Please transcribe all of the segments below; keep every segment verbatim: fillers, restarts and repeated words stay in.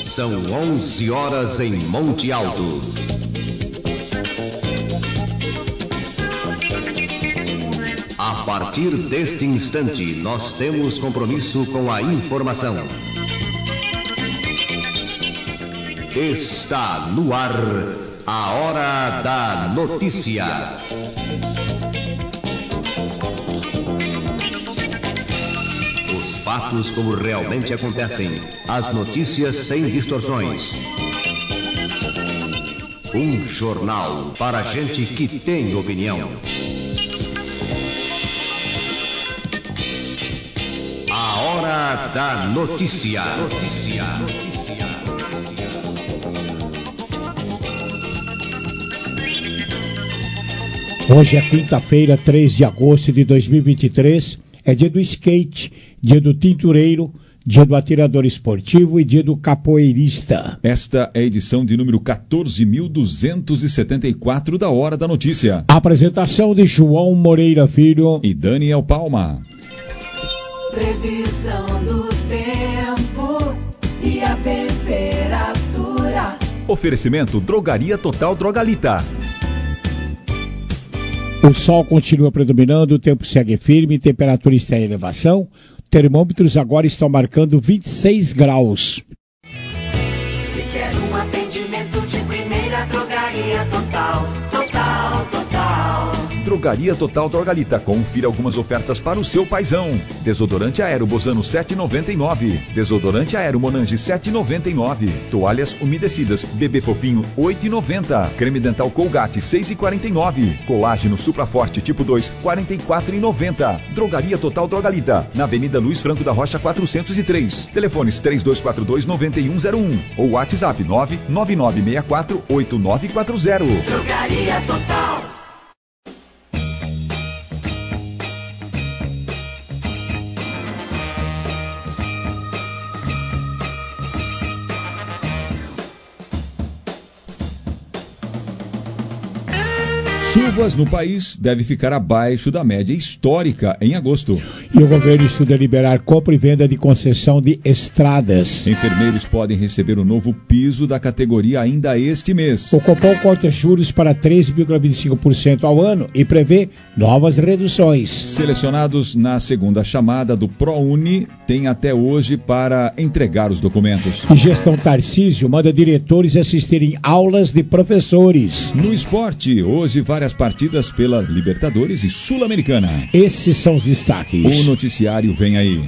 São onze horas em Monte Alto. A partir deste instante, nós temos compromisso com a informação. Está no ar a Hora da Notícia. Os fatos como realmente acontecem, as notícias sem distorções. Um jornal para gente que tem opinião. A Hora da Notícia. Notícia. Notícia. Hoje é quinta-feira, três de agosto de dois mil e vinte e três. É dia do skate, dia do tintureiro, dia do atirador esportivo e dia do capoeirista. Esta é a edição de número quatorze mil duzentos e setenta e quatro da Hora da Notícia. A apresentação de João Moreira Filho e Daniel Palma. Previsão do tempo e a temperatura. Oferecimento Drogaria Total Drogalita. O sol continua predominando, o tempo segue firme, temperatura está em elevação. Termômetros agora estão marcando vinte e seis graus. Se quer um atendimento de primeira, Drogaria Total, Total, Total. Drogaria Total Drogalita. Confira algumas ofertas para o seu paizão. Desodorante Aero Bozano sete reais e noventa e nove centavos. Desodorante Aero Monange sete reais e noventa e nove centavos. Toalhas umedecidas Bebê Fofinho oito reais e noventa centavos. Creme dental Colgate seis reais e quarenta e nove centavos. Colágeno Supraforte tipo dois quarenta e quatro reais e noventa centavos. Drogaria Total Drogalita. Na Avenida Luiz Franco da Rocha quatrocentos e três. Telefones três dois quatro dois nove um zero um ou WhatsApp nove nove nove seis quatro oito nove quatro zero. Drogaria Total. Chuvas no país devem ficar abaixo da média histórica em agosto. E o governo estuda liberar compra e venda de concessão de estradas. Enfermeiros podem receber o novo piso da categoria ainda este mês. O Copom corta juros para treze vírgula vinte e cinco por cento ao ano e prevê novas reduções. Selecionados na segunda chamada do ProUni têm até hoje para entregar os documentos. E Gestão Tarcísio manda diretores assistirem aulas de professores. No esporte, hoje várias partidas pela Libertadores e Sul-Americana. Esses são os destaques. O noticiário vem aí.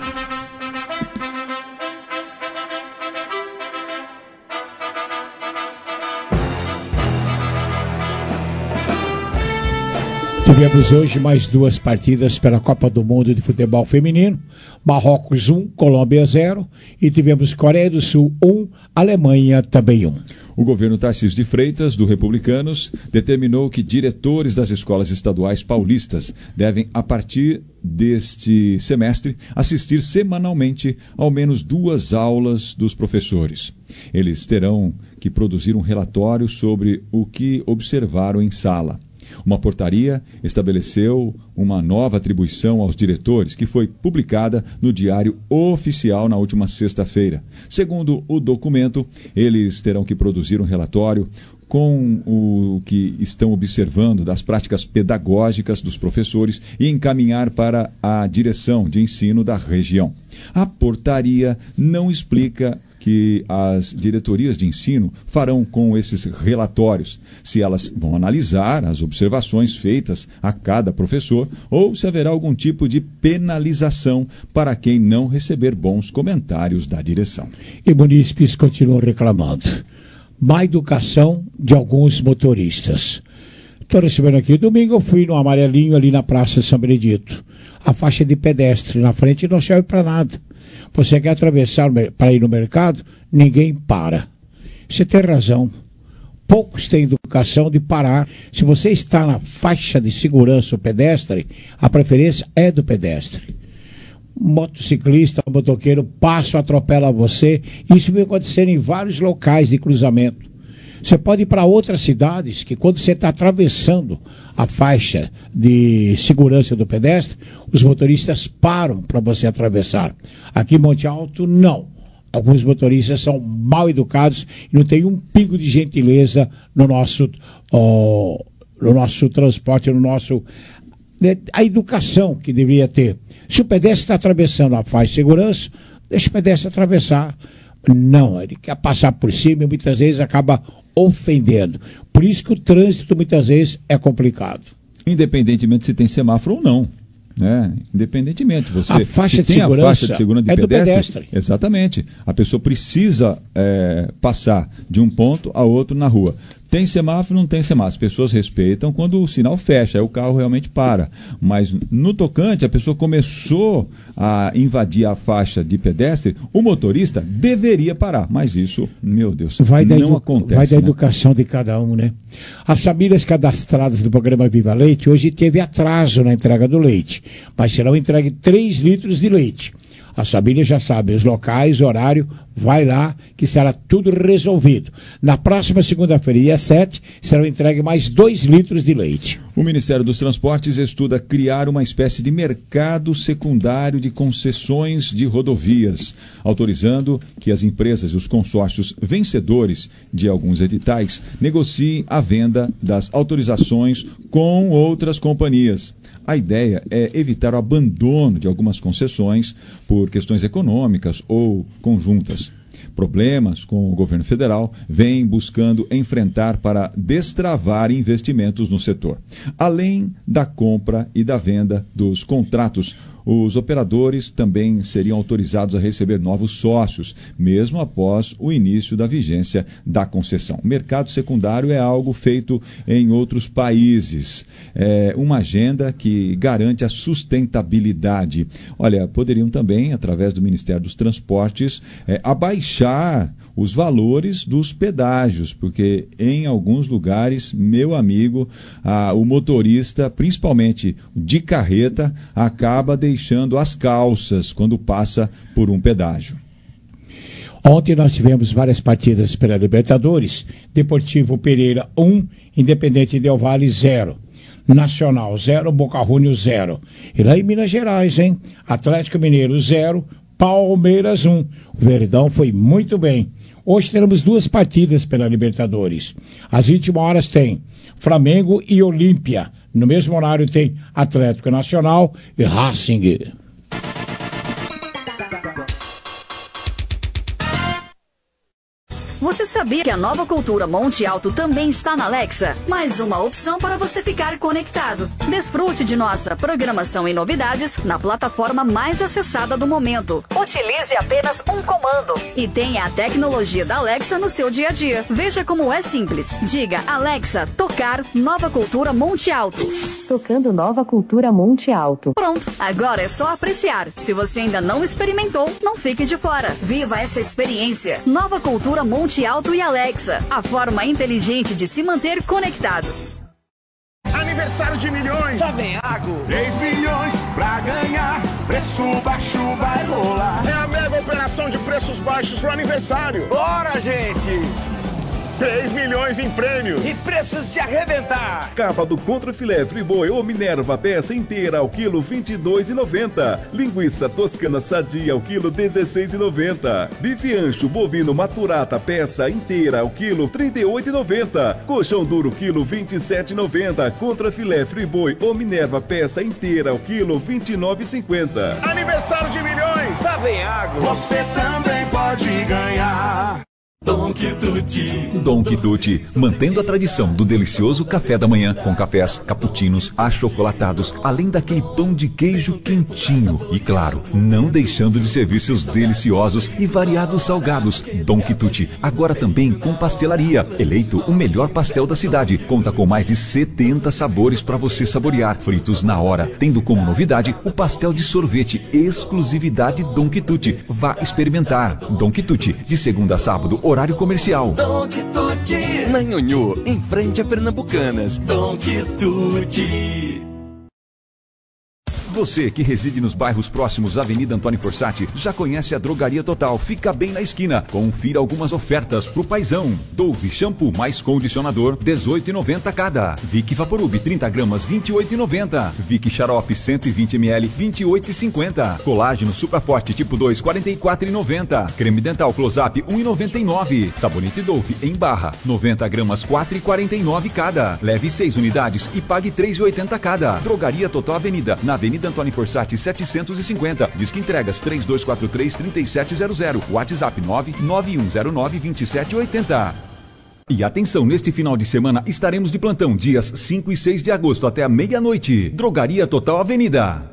Tivemos hoje mais duas partidas pela Copa do Mundo de Futebol Feminino. Marrocos um, Colômbia zero. E tivemos Coreia do Sul um, Alemanha também um. O governo Tarcísio de Freitas, do Republicanos, determinou que diretores das escolas estaduais paulistas devem, a partir deste semestre, assistir semanalmente ao menos duas aulas dos professores. Eles terão que produzir um relatório sobre o que observaram em sala. Uma portaria estabeleceu uma nova atribuição aos diretores, que foi publicada no Diário Oficial na última sexta-feira. Segundo o documento, eles terão que produzir um relatório com o que estão observando das práticas pedagógicas dos professores e encaminhar para a direção de ensino da região. A portaria não explica que as diretorias de ensino farão com esses relatórios, se elas vão analisar as observações feitas a cada professor ou se haverá algum tipo de penalização para quem não receber bons comentários da direção. E munícipes continuam reclamando. Má educação de alguns motoristas. Estou recebendo aqui, domingo eu fui no amarelinho ali na Praça São Benedito. A faixa de pedestre na frente não serve para nada. Você quer atravessar para ir no mercado? Ninguém para. Você tem razão. Poucos têm educação de parar. Se você está na faixa de segurança, o pedestre, a preferência é do pedestre. Motociclista, motoqueiro, passa, atropela você. Isso vai acontecer em vários locais de cruzamento. Você pode ir para outras cidades que, quando você está atravessando a faixa de segurança do pedestre, os motoristas param para você atravessar. Aqui em Monte Alto, não. Alguns motoristas são mal educados e não tem um pingo de gentileza no nosso, oh, no nosso transporte, no nosso... Né, a educação que deveria ter. Se o pedestre está atravessando a faixa de segurança, deixa o pedestre atravessar. Não, ele quer passar por cima e muitas vezes acaba ofendendo. Por isso que o trânsito muitas vezes é complicado. Independentemente se tem semáforo ou não. Né? Independentemente, você a faixa se de tem a faixa de segurança de é pedestre, pedestre. Exatamente. A pessoa precisa é, passar de um ponto a outro na rua. Tem semáforo, não tem semáforo. As pessoas respeitam quando o sinal fecha, aí o carro realmente para. Mas no tocante, a pessoa começou a invadir a faixa de pedestre, o motorista deveria parar. Mas isso, meu Deus, vai não edu- acontece. Vai da né? educação de cada um, né? As famílias cadastradas do programa Viva Leite hoje teve atraso na entrega do leite, mas serão entregues três litros de leite. As famílias já sabem os locais, o horário, vai lá que será tudo resolvido. Na próxima segunda-feira, dia sete, serão entregues mais dois litros de leite. O Ministério dos Transportes estuda criar uma espécie de mercado secundário de concessões de rodovias, autorizando que as empresas e os consórcios vencedores de alguns editais negociem a venda das autorizações com outras companhias. A ideia é evitar o abandono de algumas concessões por questões econômicas ou conjuntas. Problemas com o governo federal vêm buscando enfrentar para destravar investimentos no setor. Além da compra e da venda dos contratos, os operadores também seriam autorizados a receber novos sócios, mesmo após o início da vigência da concessão. O mercado secundário é algo feito em outros países. É uma agenda que garante a sustentabilidade. Olha, poderiam também, através do Ministério dos Transportes, é, abaixar os valores dos pedágios, porque em alguns lugares, meu amigo, ah, o motorista, principalmente de carreta, acaba deixando as calças quando passa por um pedágio. Ontem nós tivemos várias partidas pela Libertadores. Deportivo Pereira um, Independente Del Valle zero. Nacional zero, Boca Juniors zero. E lá em Minas Gerais, hein? Atlético Mineiro zero, Palmeiras um. O Verdão foi muito bem. Hoje teremos duas partidas pela Libertadores. Às vinte e uma horas tem Flamengo e Olímpia. No mesmo horário tem Atlético Nacional e Racing. Você sabia que a Nova Cultura Monte Alto também está na Alexa? Mais uma opção para você ficar conectado. Desfrute de nossa programação e novidades na plataforma mais acessada do momento. Utilize apenas um comando e tenha a tecnologia da Alexa no seu dia a dia. Veja como é simples. Diga, Alexa, tocar Nova Cultura Monte Alto. Tocando Nova Cultura Monte Alto. Pronto, agora é só apreciar. Se você ainda não experimentou, não fique de fora. Viva essa experiência. Nova Cultura Monte Alto e Alexa, a forma inteligente de se manter conectado. Aniversário de milhões, Só vem água. três milhões pra ganhar, preço baixo vai rolar. É a mega operação de preços baixos pro aniversário. Bora, gente! três milhões em prêmios. E preços de arrebentar. Capa do contrafilé Friboi ou Minerva peça inteira ao quilo vinte e dois reais e noventa centavos. Linguiça toscana sadia ao quilo dezesseis reais e noventa centavos. Bife ancho bovino maturata peça inteira ao quilo trinta e oito reais e noventa centavos. Colchão duro quilo vinte e sete reais e noventa centavos. Contrafilé Friboi ou Minerva peça inteira ao quilo vinte e nove reais e cinquenta centavos. Aniversário de milhões. Só vem água. Você também pode ganhar. Don Quituti. Don Quituti, mantendo a tradição do delicioso café da manhã, com cafés, cappuccinos, achocolatados, além daquele pão de queijo quentinho. E claro, não deixando de servir seus deliciosos e variados salgados. Don Quituti, agora também com pastelaria. Eleito o melhor pastel da cidade. Conta com mais de setenta sabores para você saborear, fritos na hora. Tendo como novidade o pastel de sorvete, exclusividade Don Quituti. Vá experimentar. Don Quituti, de segunda a sábado, horário comercial. Don Quituti. Na Nhonhô, em frente a Pernambucanas. Don Quituti. Você que reside nos bairros próximos à Avenida Antônio Fossati já conhece a Drogaria Total. Fica bem na esquina. Confira algumas ofertas pro paizão. Dove shampoo mais condicionador, dezoito reais e noventa centavos cada. Vic Vaporub trinta gramas, vinte e oito reais e noventa centavos. Vic Xarope cento e vinte mililitros, vinte e oito reais e cinquenta centavos. Colágeno Super Forte tipo dois, quarenta e quatro reais e noventa centavos. Creme Dental Close-Up um real e noventa e nove centavos. Sabonete Dove em barra, noventa gramas, quatro reais e quarenta e nove centavos cada. Leve seis unidades e pague três reais e oitenta centavos cada. Drogaria Total Avenida, na Avenida Antônio Fossati setecentos e cinquenta. Disque entregas três dois quatro três, três sete zero zero. WhatsApp nove nove um zero nove, dois sete oito zero. E atenção, neste final de semana estaremos de plantão dias cinco e seis de agosto até a meia-noite. Drogaria Total Avenida.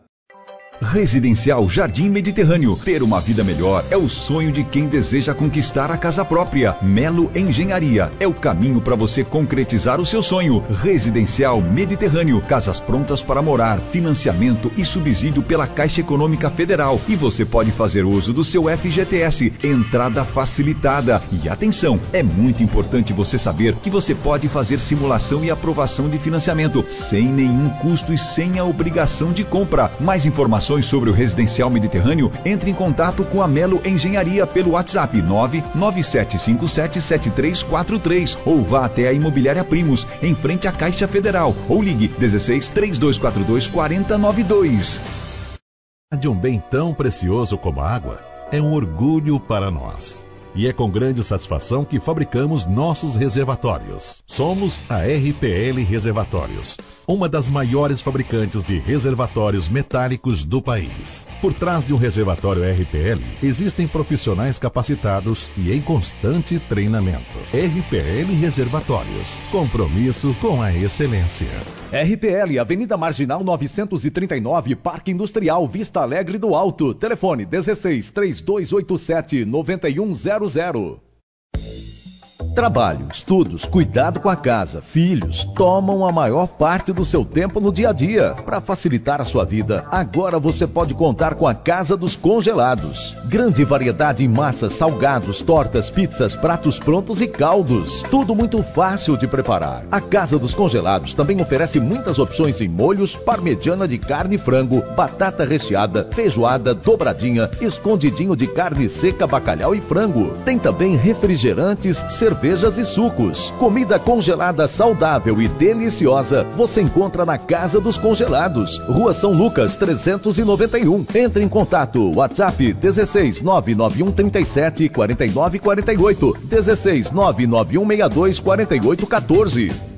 Residencial Jardim Mediterrâneo. Ter uma vida melhor é o sonho de quem deseja conquistar a casa própria. Melo Engenharia é o caminho para você concretizar o seu sonho. Residencial Mediterrâneo. Casas prontas para morar, financiamento e subsídio pela Caixa Econômica Federal. E você pode fazer uso do seu F G T S. Entrada facilitada. E atenção, é muito importante você saber que você pode fazer simulação e aprovação de financiamento sem nenhum custo e sem a obrigação de compra. Mais informações sobre o Residencial Mediterrâneo, entre em contato com a Melo Engenharia pelo WhatsApp nove nove sete cinco sete, sete três quatro três ou vá até a Imobiliária Primos, em frente à Caixa Federal, ou ligue dezesseis, três dois quatro dois, quatro zero nove dois. De um bem tão precioso como a água é um orgulho para nós. E é com grande satisfação que fabricamos nossos reservatórios. Somos a R P L Reservatórios, uma das maiores fabricantes de reservatórios metálicos do país. Por trás de um reservatório R P L, existem profissionais capacitados e em constante treinamento. R P L Reservatórios, compromisso com a excelência. R P L, Avenida Marginal novecentos e trinta e nove, Parque Industrial, Vista Alegre do Alto. Telefone dezesseis, três dois oito sete, nove um zero zero. Trabalho, estudos, cuidado com a casa, filhos, tomam a maior parte do seu tempo no dia a dia. Para facilitar a sua vida, agora você pode contar com a Casa dos Congelados. Grande variedade em massas, salgados, tortas, pizzas, pratos prontos e caldos. Tudo muito fácil de preparar. A Casa dos Congelados também oferece muitas opções em molhos, parmegiana de carne e frango, batata recheada, feijoada, dobradinha, escondidinho de carne seca, bacalhau e frango. Tem também refrigerantes, cerveja, cervejas e sucos. Comida congelada saudável e deliciosa você encontra na Casa dos Congelados, Rua São Lucas trezentos e noventa e um. Entre em contato, WhatsApp dezesseis, nove nove um três sete, quatro nove quatro oito, dezesseis, nove nove um seis dois, quatro oito um quatro.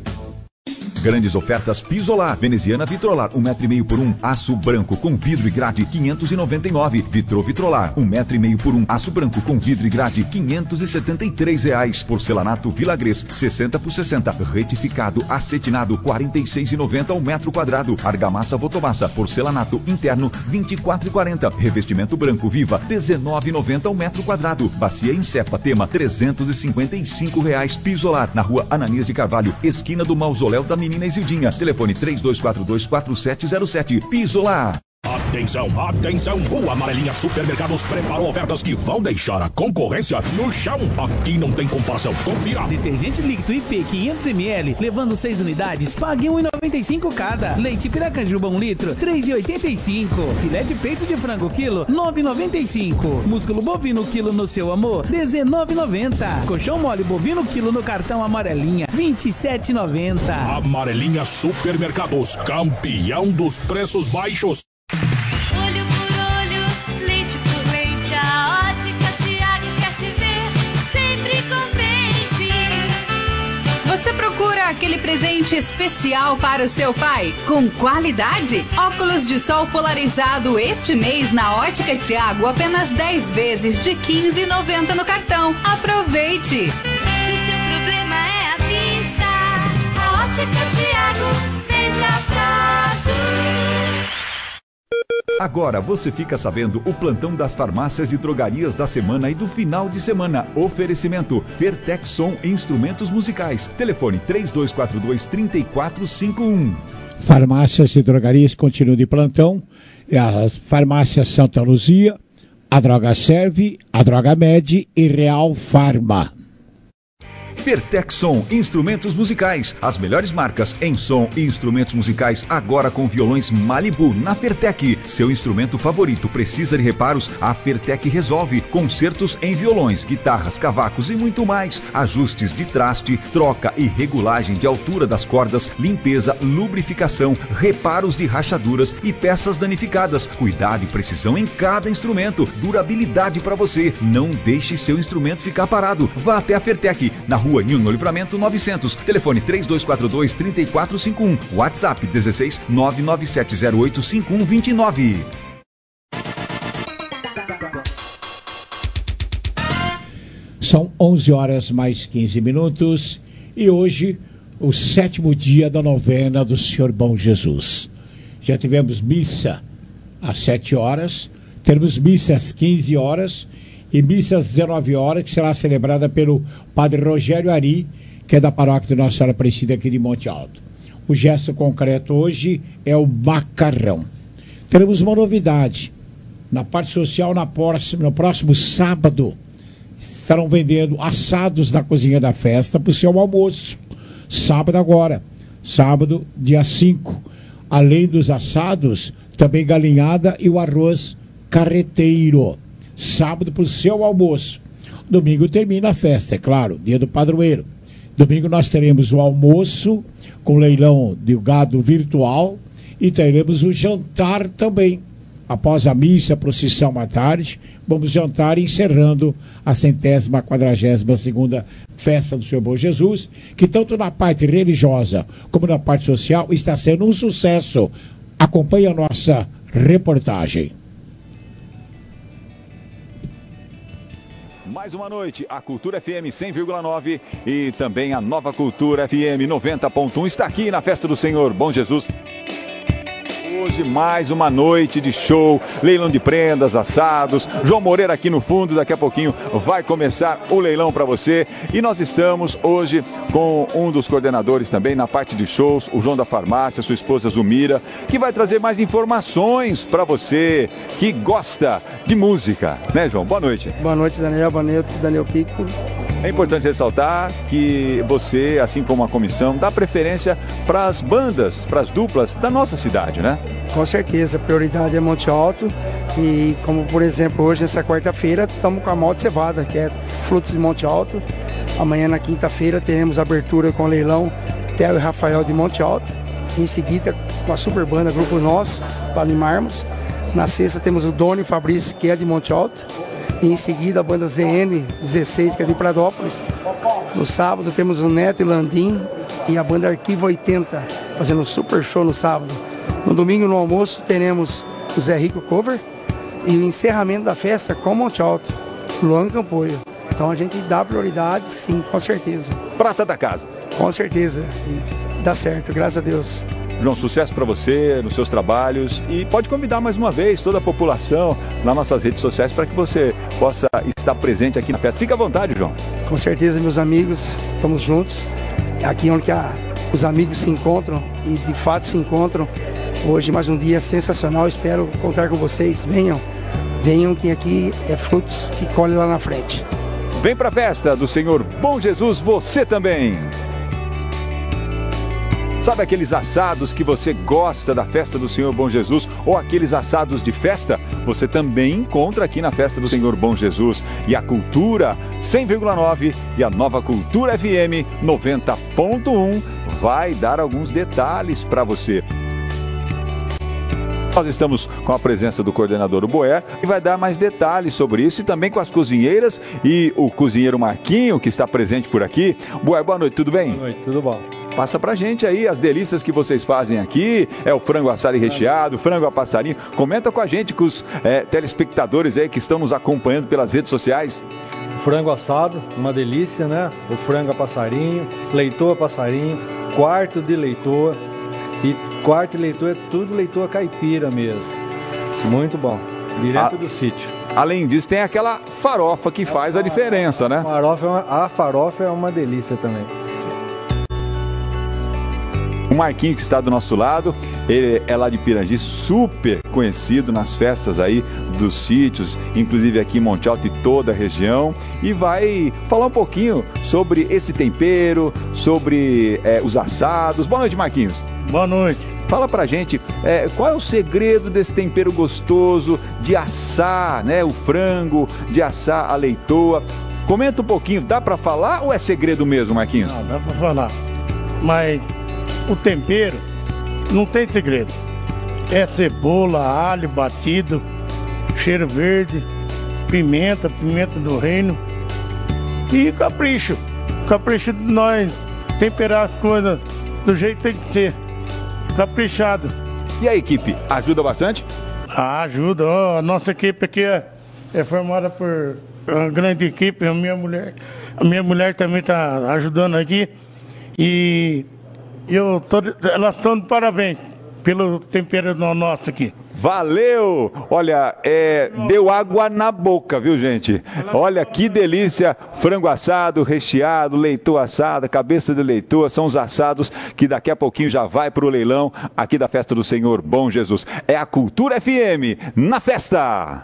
Grandes ofertas Pisolar, veneziana Vitrolar, um metro e meio por um, aço branco com vidro e grade, quinhentos e noventa e nove. Vitro Vitrolar, um metro e meio por um, aço branco com vidro e grade, quinhentos e setenta e três reais. Porcelanato Vilagres, sessenta por sessenta. Retificado, acetinado, quarenta e seis reais e noventa ao metro quadrado. Argamassa Votomassa, porcelanato interno, vinte e quatro reais e quarenta. Revestimento branco Viva, dezenove reais e noventa ao metro quadrado. Bacia Insepa Tema, trezentos e cinquenta e cinco reais. Pisolar, na rua Ananias de Carvalho, esquina do Mausoléu da Menina Isildinha. Telefone três dois quatro dois, quatro sete zero sete. Pisolar. Atenção, atenção! O Amarelinha Supermercados preparou ofertas que vão deixar a concorrência no chão. Aqui não tem comparação. Confira! Detergente líquido I P quinhentos mililitros, levando seis unidades, pague um real e noventa e cinco cada. Leite Piracanjuba um litro, três reais e oitenta e cinco. Filé de peito de frango quilo, nove reais e noventa e cinco. Músculo bovino quilo no Seu Amor, dezenove reais e noventa. Colchão mole bovino quilo no cartão Amarelinha, vinte e sete reais e noventa. Amarelinha Supermercados, campeão dos preços baixos. Olho por olho, leite por leite, a Ótica Tiago quer te ver sempre contente. Você procura aquele presente especial para o seu pai, com qualidade? Óculos de sol polarizado este mês na Ótica Tiago, apenas dez vezes de quinze reais e noventa no cartão. Aproveite! Se o seu problema é a vista, a Ótica Tiago vende a prazo. Agora você fica sabendo o plantão das farmácias e drogarias da semana e do final de semana. Oferecimento Vertexson Instrumentos Musicais. Telefone três dois quatro dois, três quatro cinco um. Farmácias e drogarias continuam de plantão. A farmácia Santa Luzia, a Droga Serve, a Droga Med e Real Farma. Fertec Som, instrumentos musicais. As melhores marcas em som e instrumentos musicais agora com violões Malibu na Fertec. Seu instrumento favorito precisa de reparos? A Fertec resolve. Concertos em violões, guitarras, cavacos e muito mais. Ajustes de traste, troca e regulagem de altura das cordas, limpeza, lubrificação, reparos de rachaduras e peças danificadas. Cuidado e precisão em cada instrumento. Durabilidade para você. Não deixe seu instrumento ficar parado. Vá até a Fertec, na rua Nilno Livramento novecentos. Telefone três dois quatro dois, três quatro cinco um. WhatsApp dezesseis, nove nove sete zero oito, cinco um dois nove. São onze horas mais quinze minutos e hoje o sétimo dia da novena do Senhor Bom Jesus. Já tivemos missa às sete horas, teremos missa às quinze horas e missa às dezenove horas, que será celebrada pelo Padre Rogério Ari, que é da paróquia de Nossa Senhora Aparecida aqui de Monte Alto. O gesto concreto hoje é o macarrão. Teremos uma novidade. Na parte social, na próxima, no próximo sábado, estarão vendendo assados na cozinha da festa para o seu almoço. Sábado agora, sábado, dia cinco. Além dos assados, também galinhada e o arroz carreteiro. Sábado para o seu almoço. Domingo termina a festa, é claro, dia do padroeiro. Domingo nós teremos o almoço com leilão de gado virtual e teremos o jantar também. Após a missa, a procissão à tarde, vamos jantar encerrando a centésima quadragésima segunda festa do Senhor Bom Jesus, que tanto na parte religiosa como na parte social está sendo um sucesso. Acompanhe a nossa reportagem. Mais uma noite, a Cultura F M cem vírgula nove e também a Nova Cultura F M noventa ponto um está aqui na Festa do Senhor Bom Jesus. Hoje mais uma noite de show, leilão de prendas, assados. João Moreira aqui no fundo, daqui a pouquinho vai começar o leilão para você. E nós estamos hoje com um dos coordenadores também na parte de shows, o João da Farmácia, sua esposa Zumira, que vai trazer mais informações para você que gosta de música, né, João? Boa noite. Boa noite, Daniel. Boa noite, Daniel Pico. É importante ressaltar que você, assim como a comissão, dá preferência para as bandas, para as duplas da nossa cidade, né? Com certeza, a prioridade é Monte Alto e como, por exemplo, hoje, nessa quarta-feira, estamos com a Malta Cevada, que é frutos de Monte Alto. Amanhã, na quinta-feira, teremos abertura com o leilão Theo e Rafael de Monte Alto. Em seguida, com a super banda Grupo Nosso, para animarmos. Na sexta, temos o Doni Fabrício, que é de Monte Alto. E em seguida a banda Z N dezesseis, que é de Pradópolis. No sábado temos o Neto e Landim e a banda Arquivo oitenta, fazendo um super show no sábado. No domingo, no almoço, teremos o Zé Rico Cover e o encerramento da festa com Monte Alto, Luan Campoio. Então a gente dá prioridade, sim, com certeza. Prata da casa. Com certeza. E dá certo, graças a Deus. João, sucesso para você nos seus trabalhos e pode convidar mais uma vez toda a população nas nossas redes sociais para que você possa estar presente aqui na festa. Fica à vontade, João. Com certeza, meus amigos, estamos juntos. Aqui onde que a, os amigos se encontram e de fato se encontram. Hoje mais um dia sensacional, espero contar com vocês. Venham, venham que aqui é frutos que colhe lá na frente. Vem para a festa do Senhor Bom Jesus, você também. Sabe aqueles assados que você gosta da festa do Senhor Bom Jesus ou aqueles assados de festa? Você também encontra aqui na festa do Senhor Bom Jesus. E a Cultura cem vírgula nove e a Nova Cultura F M noventa ponto um vai dar alguns detalhes para você. Nós estamos com a presença do coordenador Boé e vai dar mais detalhes sobre isso e também com as cozinheiras e o cozinheiro Marquinho que está presente por aqui. Boé, boa noite, tudo bem? Boa noite, tudo bom. Passa pra gente aí as delícias que vocês fazem aqui, é o frango assado recheado, frango a passarinho. Comenta com a gente, com os é, telespectadores aí que estão nos acompanhando pelas redes sociais. Frango assado, uma delícia, né? O frango a passarinho, leitoa a passarinho, quarto de leitoa. E quarto de leitoa é tudo leitoa caipira mesmo. Muito bom, direto ah, do sítio. Além disso, tem aquela farofa que faz a, a diferença, né? A farofa, é uma, a farofa é uma delícia também. O Marquinhos, que está do nosso lado, ele é lá de Pirangi, super conhecido nas festas aí dos sítios, inclusive aqui em Monte Alto e toda a região, e vai falar um pouquinho sobre esse tempero, sobre é, os assados. Boa noite, Marquinhos. Boa noite. Fala pra gente, é, qual é o segredo desse tempero gostoso de assar, né, o frango, de assar a leitoa? Comenta um pouquinho, dá pra falar ou é segredo mesmo, Marquinhos? Não, dá pra falar, mas o tempero não tem segredo. É cebola, alho batido, cheiro verde, pimenta, pimenta do reino e capricho. Capricho de nós temperar as coisas do jeito que tem que ser. Caprichado. E a equipe ajuda bastante? Ah, ajuda. Oh, a nossa equipe aqui é, é formada por uma grande equipe. A minha mulher, a minha mulher também está ajudando aqui. E eu tô, elas estão de parabéns pelo tempero nosso aqui. Valeu! Olha, é, deu água na boca, viu, gente? Olha que delícia! Frango assado, recheado, leitoa assada, cabeça de leitoa, são os assados que daqui a pouquinho já vai para o leilão aqui da Festa do Senhor Bom Jesus. É a Cultura F M na festa!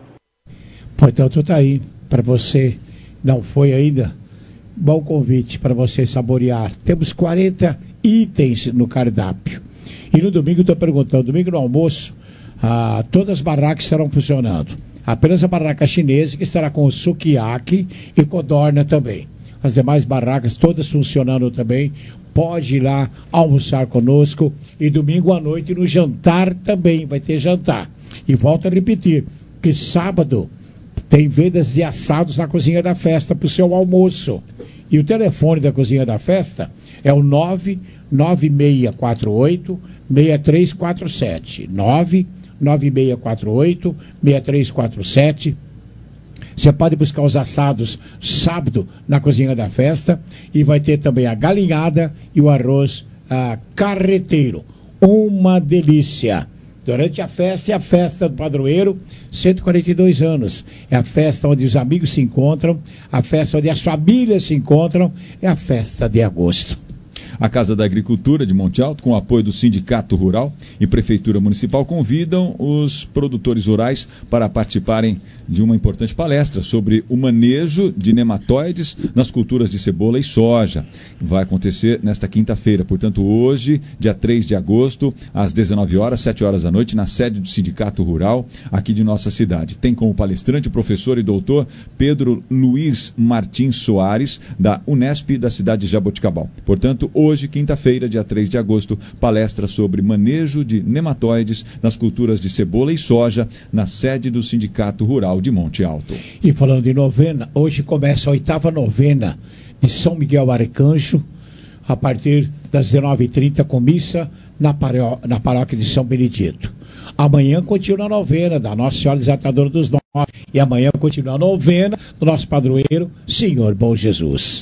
Portanto, tá aí, para você, não foi ainda? Bom convite para você saborear. Temos quarenta itens no cardápio. E no domingo, estou perguntando, domingo no almoço, Ah, todas as barracas estarão funcionando. Apenas a barraca chinesa que estará com o sukiyaki e codorna também. As demais barracas todas funcionando também. Pode ir lá almoçar conosco. E domingo à noite no jantar também vai ter jantar. E volto a repetir que sábado tem vendas de assados na Cozinha da Festa para o seu almoço. E o telefone da Cozinha da Festa é o nove nove seis quatro oito seis três quatro sete. nove nove seis quatro oito seis três quatro sete. Você pode buscar os assados sábado na Cozinha da Festa e vai ter também a galinhada e o arroz ah, carreteiro. Uma delícia. Durante a festa é a festa do padroeiro, cento e quarenta e dois anos. É a festa onde os amigos se encontram, a festa onde as famílias se encontram, é a festa de agosto. A Casa da Agricultura de Monte Alto, com o apoio do Sindicato Rural e Prefeitura Municipal, convidam os produtores rurais para participarem de uma importante palestra sobre o manejo de nematóides nas culturas de cebola e soja. Vai acontecer nesta quinta-feira, portanto hoje, dia três de agosto, às dezenove horas, sete horas da noite, na sede do Sindicato Rural aqui de nossa cidade. Tem como palestrante o professor e doutor Pedro Luiz Martins Soares, da Unesp da cidade de Jaboticabal. Portanto, hoje, quinta-feira, dia três de agosto, palestra sobre manejo de nematóides nas culturas de cebola e soja na sede do Sindicato Rural de Monte Alto. E falando em novena, hoje começa a oitava novena de São Miguel Arcanjo, a partir das dezenove e trinta, com missa na, paró na paróquia de São Benedito. Amanhã continua a novena da Nossa Senhora Desatadora dos Nós. E amanhã continua a novena do nosso padroeiro, Senhor Bom Jesus.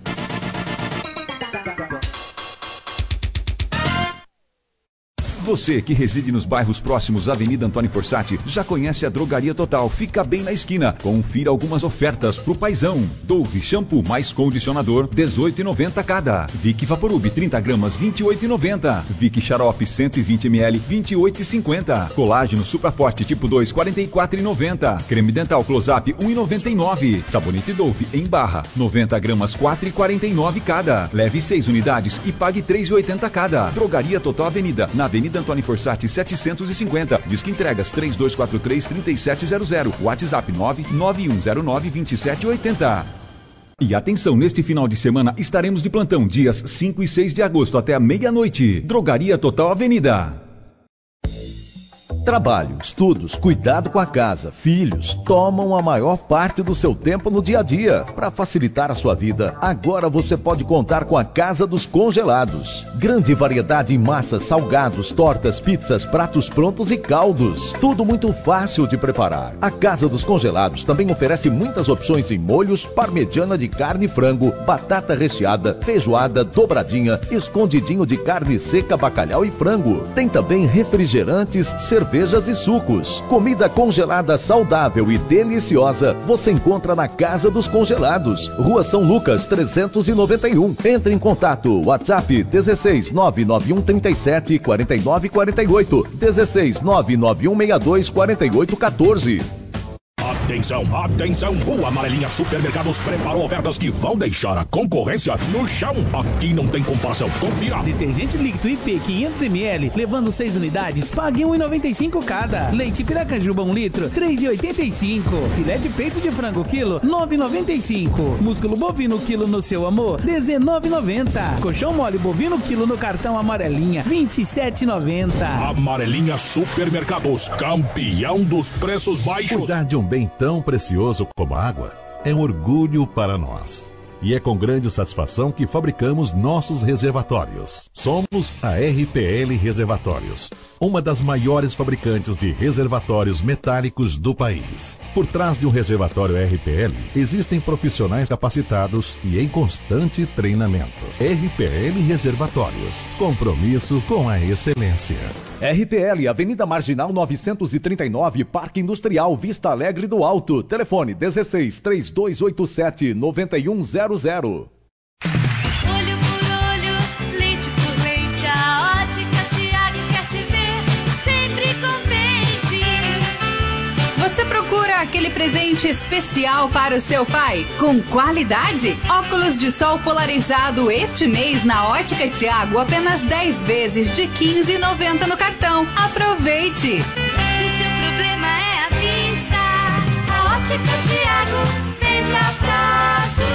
Você que reside nos bairros próximos à Avenida Antônio Fossati já conhece a Drogaria Total. Fica bem na esquina. Confira algumas ofertas pro paizão. Dove shampoo mais condicionador, dezoito reais e noventa centavos cada. Vic Vaporub trinta gramas, vinte e oito reais e noventa centavos. Vic Xarope cento e vinte mililitros, vinte e oito reais e cinquenta centavos. Colágeno Supra Forte tipo dois, quarenta e quatro reais e noventa centavos. Creme Dental Close-Up, um real e noventa e nove centavos. Sabonete Dove em barra, noventa gramas, quatro reais e quarenta e nove centavos cada. Leve seis unidades e pague três reais e oitenta centavos cada. Drogaria Total Avenida, na Avenida Antônio Fossati setecentos e cinquenta. Disque entregas três dois quatro três, três sete zero zero. WhatsApp nove nove um zero nove, dois sete oito zero. E atenção, neste final de semana estaremos de plantão dias cinco e seis de agosto até a meia-noite. Drogaria Total Avenida. Trabalho, estudos, cuidado com a casa, filhos, tomam a maior parte do seu tempo no dia a dia. Para facilitar a sua vida, agora você pode contar com a Casa dos Congelados. Grande variedade em massas, salgados, tortas, pizzas, pratos prontos e caldos. Tudo muito fácil de preparar. A Casa dos Congelados também oferece muitas opções em molhos, parmegiana de carne e frango, batata recheada, feijoada, dobradinha, escondidinho de carne seca, bacalhau e frango. Tem também refrigerantes, cerveja cervejas e sucos. Comida congelada saudável e deliciosa você encontra na Casa dos Congelados, Rua São Lucas trezentos e noventa e um. Entre em contato, WhatsApp dezesseis nove nove um trinta e sete quarenta e nove quarenta e oito, dezesseis nove nove um seis dois quarenta e oito quatorze. Atenção, atenção! O Amarelinha Supermercados preparou ofertas que vão deixar a concorrência no chão. Aqui não tem comparação. Confira! Detergente líquido I P quinhentos mililitros, levando seis unidades, pague um real e noventa e cinco cada. Leite Piracanjuba um litro, três reais e oitenta e cinco. Filé de peito de frango quilo, nove reais e noventa e cinco. Músculo bovino quilo no Seu Amor, dezenove reais e noventa. Colchão mole bovino quilo no cartão Amarelinha, vinte e sete reais e noventa. Amarelinha Supermercados, campeão dos preços baixos. Cuidar de um bem tão precioso como a água é um orgulho para nós. E é com grande satisfação que fabricamos nossos reservatórios. Somos a R P L Reservatórios, uma das maiores fabricantes de reservatórios metálicos do país. Por trás de um reservatório R P L, existem profissionais capacitados e em constante treinamento. R P L Reservatórios, compromisso com a excelência. R P L, Avenida Marginal novecentos e trinta e nove, Parque Industrial, Vista Alegre do Alto. Telefone dezesseis, três dois oito sete, nove um zero zero. Olho por olho, leite por leite, a Ótica Tiago quer te ver sempre contente. Você procura aquele presente especial para o seu pai? Com qualidade? Óculos de sol polarizado este mês na Ótica Tiago, apenas dez vezes de quinze reais e noventa centavos no cartão. Aproveite! Se seu problema é a vista, a Ótica Tiago vende a prazo.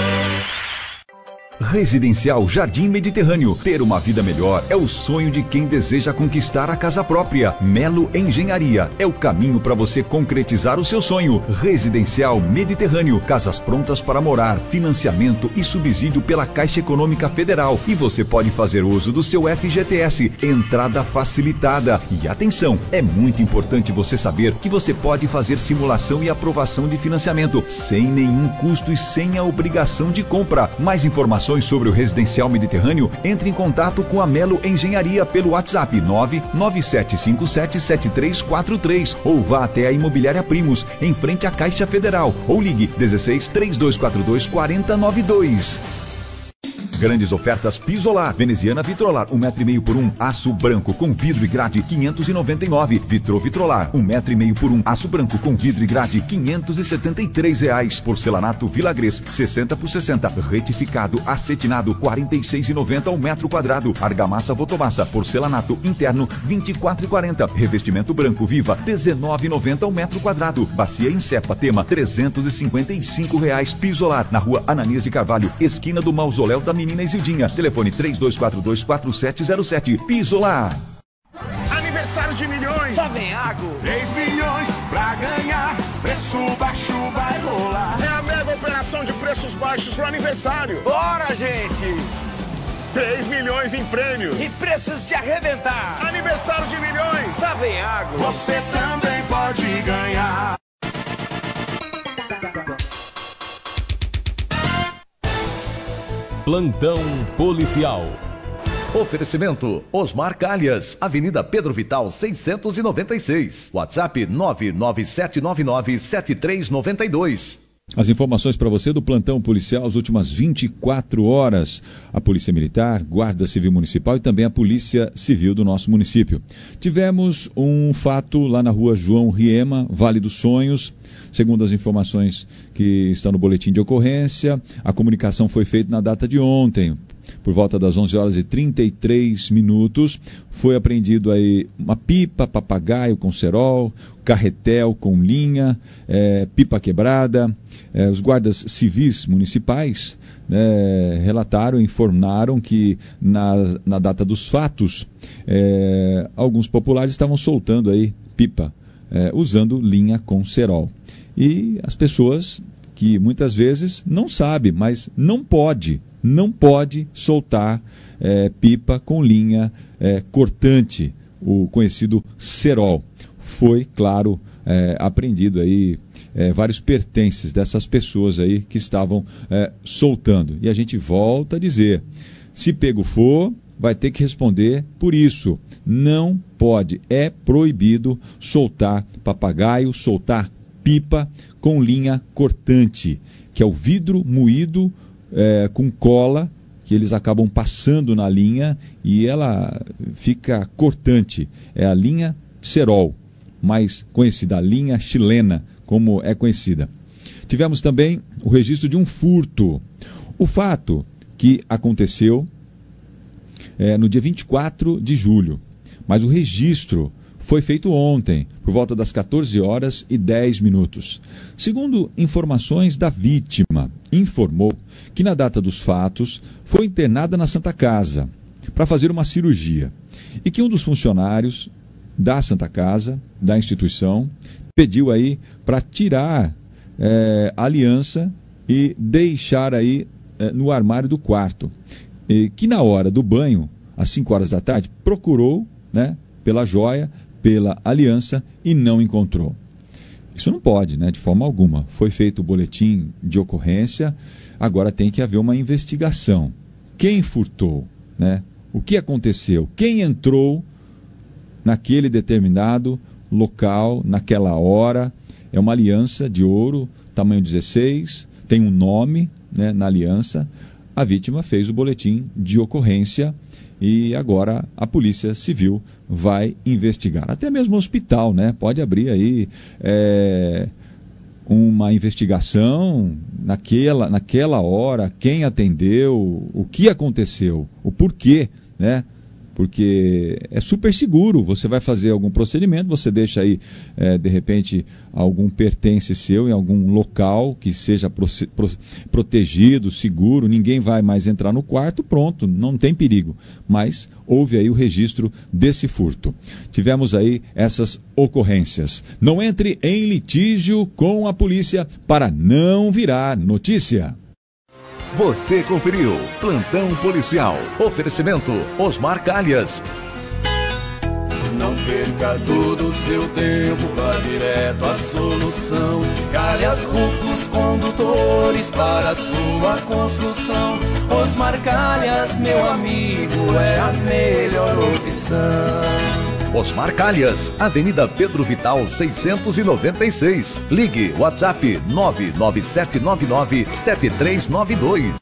Residencial Jardim Mediterrâneo. Ter uma vida melhor é o sonho de quem deseja conquistar a casa própria. Melo Engenharia é o caminho para você concretizar o seu sonho. Residencial Mediterrâneo. Casas prontas para morar, financiamento e subsídio pela Caixa Econômica Federal. E você pode fazer uso do seu F G T S. Entrada facilitada. E atenção, é muito importante você saber que você pode fazer simulação e aprovação de financiamento sem nenhum custo e sem a obrigação de compra. Mais informações sobre o Residencial Mediterrâneo, entre em contato com a Melo Engenharia pelo WhatsApp nove nove sete cinco sete sete três quatro três ou vá até a Imobiliária Primos, em frente à Caixa Federal, ou ligue dezesseis, três dois quatro dois, quatro zero nove dois. Grandes ofertas Pisolar. Veneziana Vitrolar, um metro e meio por um. Aço branco com vidro e grade, quinhentos e noventa e nove. Vitro Vitrolar, um metro e meio por um. Aço branco com vidro e grade, quinhentos e setenta e três reais. Porcelanato Vilagres, sessenta por sessenta. Retificado acetinado, quarenta e seis reais e noventa centavos um metro quadrado. Argamassa Votomassa, porcelanato interno, vinte e quatro reais e quarenta. Revestimento branco Viva, dezenove reais e noventa centavos um metro quadrado. Bacia Insepa Tema, trezentos e cinquenta e cinco reais. Pisolar, na rua Ananias de Carvalho, esquina do Mausoléu da Menina Isildinha. Telefone três dois quatro dois, quatro sete zero sete. Pisolar. Aniversário de milhões. Só vem água. três milhões pra ganhar. Preço baixo vai rolar. É a mega operação de preços baixos no aniversário. Bora, gente. três milhões em prêmios. E preços de arrebentar. Aniversário de milhões. Só vem água. Você também pode ganhar. Plantão Policial. Oferecimento Osmar Calhas, Avenida Pedro Vital seiscentos e noventa e seis. WhatsApp nove nove sete nove nove sete três nove dois. As informações para você do plantão policial as últimas vinte e quatro horas. A Polícia Militar, Guarda Civil Municipal e também a Polícia Civil do nosso município. Tivemos um fato lá na rua João Riema, Vale dos Sonhos. Segundo as informações que estão no boletim de ocorrência, a comunicação foi feita na data de ontem. Por volta das onze horas e trinta e três minutos, foi apreendido aí uma pipa, papagaio com cerol, carretel com linha, é, pipa quebrada. É, os guardas civis municipais é, relataram, informaram que na, na data dos fatos, é, alguns populares estavam soltando aí pipa, é, usando linha com cerol. E as pessoas que muitas vezes não sabem, mas não pode, não pode soltar é, pipa com linha é, cortante, o conhecido cerol. Foi, claro, é, apreendido aí é, vários pertences dessas pessoas aí que estavam é, soltando. E a gente volta a dizer, se pego for, vai ter que responder por isso. Não pode, é proibido soltar papagaio, soltar pipa com linha cortante, que é o vidro moído é, com cola, que eles acabam passando na linha e ela fica cortante. É a linha cerol, mais conhecida, a linha chilena, como é conhecida. Tivemos também o registro de um furto. O fato que aconteceu é, no dia vinte e quatro de julho, mas o registro foi feito ontem, por volta das quatorze horas e dez minutos. Segundo informações da vítima, informou que na data dos fatos foi internada na Santa Casa para fazer uma cirurgia e que um dos funcionários da Santa Casa, da instituição, pediu aí para tirar é, a aliança e deixar aí é, no armário do quarto. E que na hora do banho, às cinco horas da tarde, procurou, né, pela joia, pela aliança e não encontrou. Isso não pode, né, de forma alguma. Foi feito o boletim de ocorrência, agora tem que haver uma investigação. Quem furtou, né? O que aconteceu? Quem entrou naquele determinado local, naquela hora? É uma aliança de ouro, tamanho dezesseis, tem um nome, né, na aliança. A vítima fez o boletim de ocorrência e agora a Polícia Civil vai investigar. Até mesmo o hospital, né? Pode abrir aí é, uma investigação naquela, naquela hora, quem atendeu, o que aconteceu, o porquê, né? Porque é super seguro, você vai fazer algum procedimento, você deixa aí, é, de repente, algum pertence seu em algum local que seja pro, pro, protegido, seguro, ninguém vai mais entrar no quarto, pronto, não tem perigo. Mas houve aí o registro desse furto. Tivemos aí essas ocorrências. Não entre em litígio com a polícia para não virar notícia. Você conferiu Plantão Policial. Oferecimento Osmar Calhas. Não perca todo o seu tempo, vá direto à solução. Calhas Rufos Condutores para a sua construção. Osmar Calhas, meu amigo, é a melhor opção. Osmar Calhas, Avenida Pedro Vital seiscentos e noventa e seis. Ligue WhatsApp nove nove sete nove nove sete três nove dois.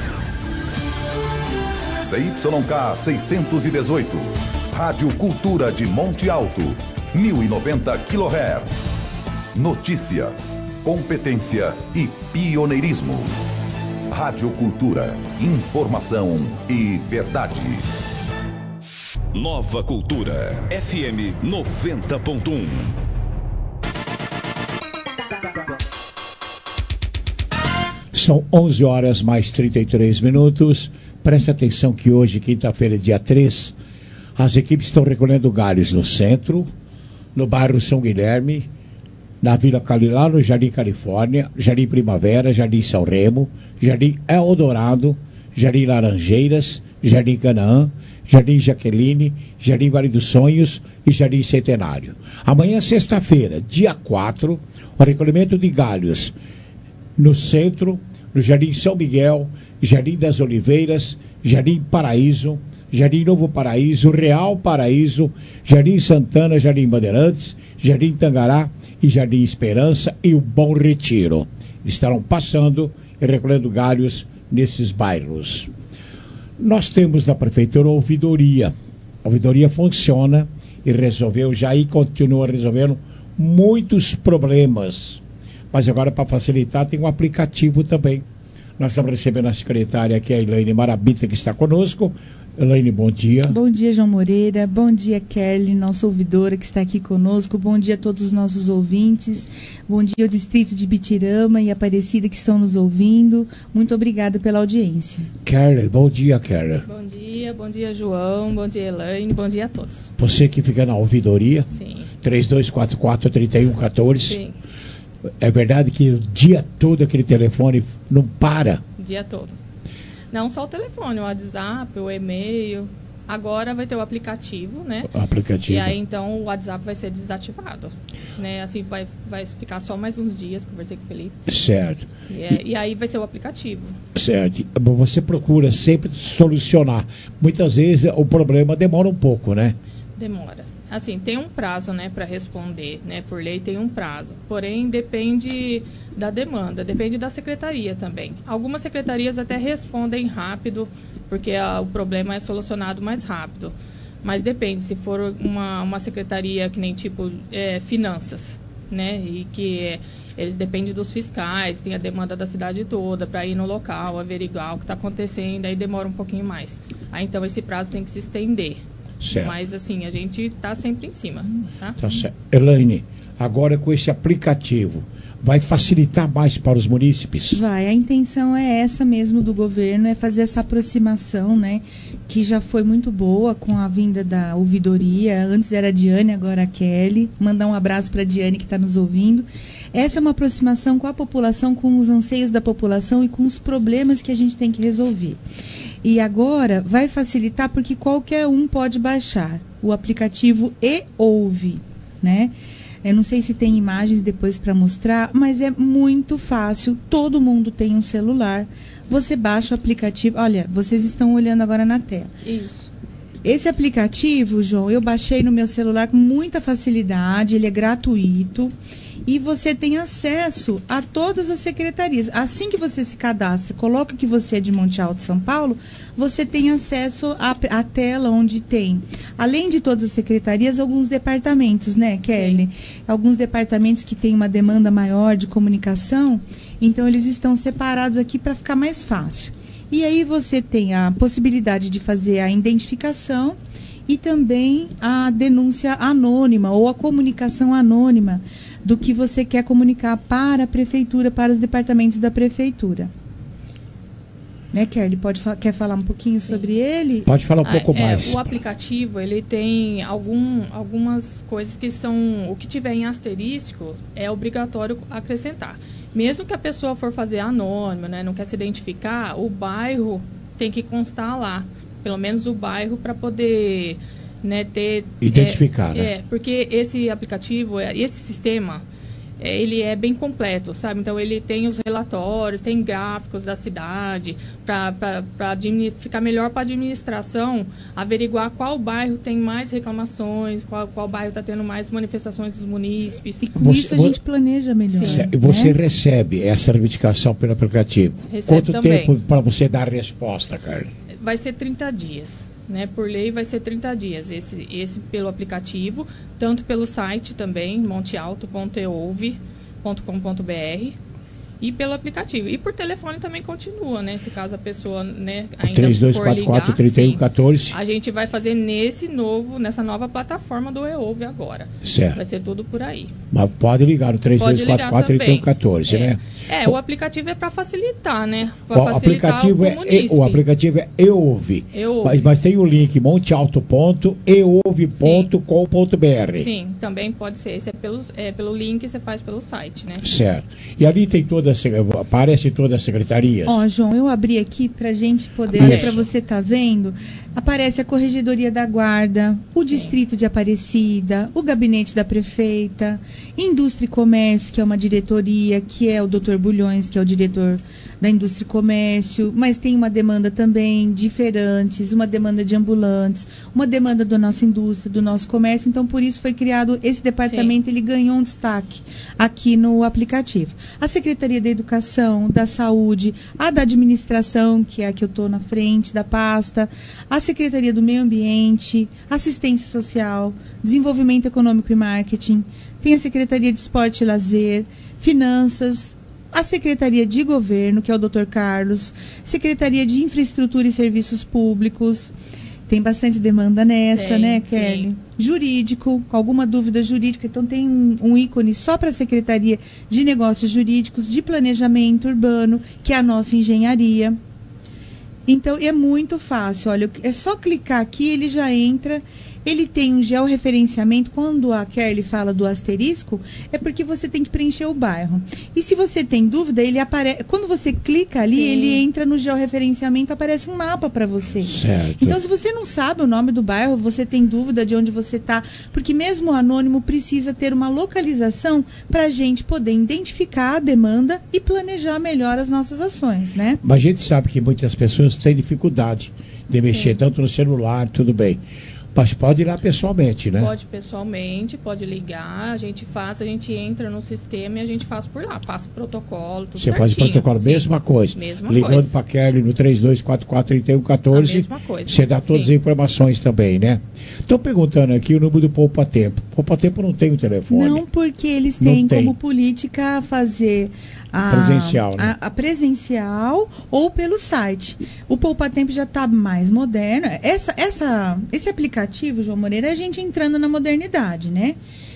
C Y K seiscentos e dezoito. Rádio Cultura de Monte Alto, mil e noventa quilohertz. Notícias, competência e pioneirismo. Rádio Cultura, informação e verdade. Nova Cultura, F M noventa ponto um. São onze horas mais trinta e três minutos. Preste atenção que hoje, quinta-feira, dia três, as equipes estão recolhendo galhos no centro, no bairro São Guilherme, na Vila Calilá, no Jardim Califórnia, Jardim Primavera, Jardim São Remo, Jardim Eldorado, Jardim Laranjeiras, Jardim Canaã, Jardim Jaqueline, Jardim Vale dos Sonhos e Jardim Centenário. Amanhã, sexta-feira, dia quatro, o recolhimento de galhos no centro, no Jardim São Miguel, Jardim das Oliveiras, Jardim Paraíso, Jardim Novo Paraíso, Real Paraíso, Jardim Santana, Jardim Bandeirantes, Jardim Tangará e Jardim Esperança e o Bom Retiro. Estarão passando e recolhendo galhos nesses bairros. Nós temos na Prefeitura a ouvidoria. A ouvidoria funciona e resolveu já e continua resolvendo muitos problemas. Mas agora, para facilitar, tem um aplicativo também. Nós estamos recebendo a secretária aqui, a Elaine Marabita, que está conosco. Elaine, bom dia. Bom dia, João Moreira. Bom dia, Kerly, nossa ouvidora que está aqui conosco. Bom dia a todos os nossos ouvintes. Bom dia ao distrito de Bitirama e Aparecida que estão nos ouvindo. Muito obrigada pela audiência. Kerly, bom dia, Kerly. Bom dia, bom dia, João. Bom dia, Elaine. Bom dia a todos. Você que fica na ouvidoria? Sim. três dois quatro quatro, três um um quatro. Sim. É verdade que o dia todo aquele telefone não para? O dia todo. Não só o telefone, o WhatsApp, o e-mail. Agora vai ter o aplicativo, né? O aplicativo. E aí, então, o WhatsApp vai ser desativado, né? Assim, vai, vai ficar só mais uns dias, conversei com o Felipe. Certo. E, é, e aí vai ser o aplicativo. Certo. Você procura sempre solucionar. Muitas vezes o problema demora um pouco, né? Demora. Assim, tem um prazo, né, para responder, né? Por lei tem um prazo. Porém, depende da demanda, depende da secretaria também. Algumas secretarias até respondem rápido, porque a, o problema é solucionado mais rápido. Mas depende, se for uma, uma secretaria que nem tipo é, finanças, né? E que é, eles dependem dos fiscais, tem a demanda da cidade toda para ir no local, averiguar o que está acontecendo, aí demora um pouquinho mais. Aí então esse prazo tem que se estender. Certo. Mas assim, a gente está sempre em cima. Tá? Tá certo. Elaine, agora com esse aplicativo, vai facilitar mais para os munícipes? Vai, a intenção é essa mesmo do governo, é fazer essa aproximação, né, que já foi muito boa com a vinda da ouvidoria. Antes era a Diane, agora a Kelly. Mandar um abraço para a Diane que está nos ouvindo. Essa é uma aproximação com a população, com os anseios da população e com os problemas que a gente tem que resolver. E agora vai facilitar porque qualquer um pode baixar o aplicativo e ouve, né? Eu não sei se tem imagens depois para mostrar, mas é muito fácil. Todo mundo tem um celular. Você baixa o aplicativo. Olha, vocês estão olhando agora na tela. Isso. Esse aplicativo, João, eu baixei no meu celular com muita facilidade. Ele é gratuito. E você tem acesso a todas as secretarias. Assim que você se cadastra, coloca que você é de Monte Alto, São Paulo, você tem acesso à, à tela onde tem, além de todas as secretarias, alguns departamentos, né, Kelly? Sim. Alguns departamentos que têm uma demanda maior de comunicação, então eles estão separados aqui para ficar mais fácil. E aí você tem a possibilidade de fazer a identificação e também a denúncia anônima ou a comunicação anônima do que você quer comunicar para a prefeitura, para os departamentos da prefeitura. Né, Kelly? Pode, quer falar um pouquinho Sim. sobre ele? Pode falar um ah, pouco é, mais. O aplicativo, ele tem algum, algumas coisas que são... O que tiver em asterisco é obrigatório acrescentar. Mesmo que a pessoa for fazer anônimo, né, não quer se identificar, o bairro tem que constar lá. Pelo menos o bairro para poder... Né, ter, identificar, é, né? É, porque esse aplicativo, esse sistema, é, ele é bem completo, sabe? Então, ele tem os relatórios, tem gráficos da cidade, para ficar melhor para a administração, averiguar qual bairro tem mais reclamações, qual, qual bairro está tendo mais manifestações dos munícipes. E com você, isso a gente planeja melhor. Sim. Você né? recebe essa notificação pelo aplicativo? Recebe Quanto também. tempo para você dar a resposta, Carla? Vai ser trinta dias. Né, por lei vai ser trinta dias, esse, esse pelo aplicativo, tanto pelo site também, monte alto ponto e ouve ponto com ponto b r, e pelo aplicativo. E por telefone também continua, né? Se caso a pessoa, né, ainda três dois quatro quatro, for ligar, três um um quatro. a gente vai fazer nesse novo, nessa nova plataforma do eOuve agora. Certo. Vai ser tudo por aí. Mas pode ligar no três dois quatro quatro, três um um quatro, é. né? É, o aplicativo é para facilitar, né? O aplicativo, é, e, o aplicativo é eOuve, mas, mas tem o link monte alto ponto e ouve ponto com ponto b r. Sim, também pode ser. Esse é pelo, é pelo link, você faz pelo site, né? Certo. E ali tem toda a, aparece todas as secretarias. Ó, oh, João, eu abri aqui pra gente poder, né, para você tá vendo, aparece a Corregedoria da Guarda, o Sim. Distrito de Aparecida, o Gabinete da Prefeita, Indústria e Comércio, que é uma diretoria, que é o doutor Bulhões, que é o diretor da Indústria e Comércio, mas tem uma demanda também de feirantes, uma demanda de ambulantes, uma demanda da nossa indústria, do nosso comércio, então por isso foi criado esse departamento. Sim. Ele ganhou um destaque aqui no aplicativo. A Secretaria da Educação, da Saúde, a da Administração, que é a que eu estou na frente da pasta, a Secretaria do Meio Ambiente, Assistência Social, Desenvolvimento Econômico e Marketing, tem a Secretaria de Esporte e Lazer, Finanças, a Secretaria de Governo, que é o doutor Carlos, Secretaria de Infraestrutura e Serviços Públicos, tem bastante demanda nessa, tem, né, Kelly? Sim. Jurídico, com alguma dúvida jurídica, então tem um, um ícone só para a Secretaria de Negócios Jurídicos, de Planejamento Urbano, que é a nossa engenharia. Então, é muito fácil, olha, é só clicar aqui, ele já entra, ele tem um georreferenciamento. Quando a Kerly fala do asterisco, é porque você tem que preencher o bairro. E se você tem dúvida, ele aparece. Quando você clica ali, Sim. ele entra no georreferenciamento, aparece um mapa para você. Certo. Então, se você não sabe o nome do bairro, você tem dúvida de onde você está, porque mesmo o anônimo precisa ter uma localização para a gente poder identificar a demanda e planejar melhor as nossas ações, né? Mas a gente sabe que muitas pessoas têm dificuldade de mexer Sim. tanto no celular, tudo bem. Mas pode ir lá pessoalmente, né? Pode pessoalmente, pode ligar, a gente faz, a gente entra no sistema e a gente faz por lá, passa o protocolo, tudo Você certinho. faz o protocolo, Sim. mesma coisa. Mesma Ligando para a Kerly no três dois quatro quatro, três um um quatro, mesma coisa. Você dá todas Sim. as informações também, né? Estou perguntando aqui o número do Poupa Tempo. Poupa Tempo não tem o telefone. Não, porque eles têm tem. como política fazer a presencial, né? a, a presencial ou pelo site. O Poupa Tempo já está mais moderno. Essa, essa, esse aplicativo, João Moreira, é a gente entrando na modernidade, né?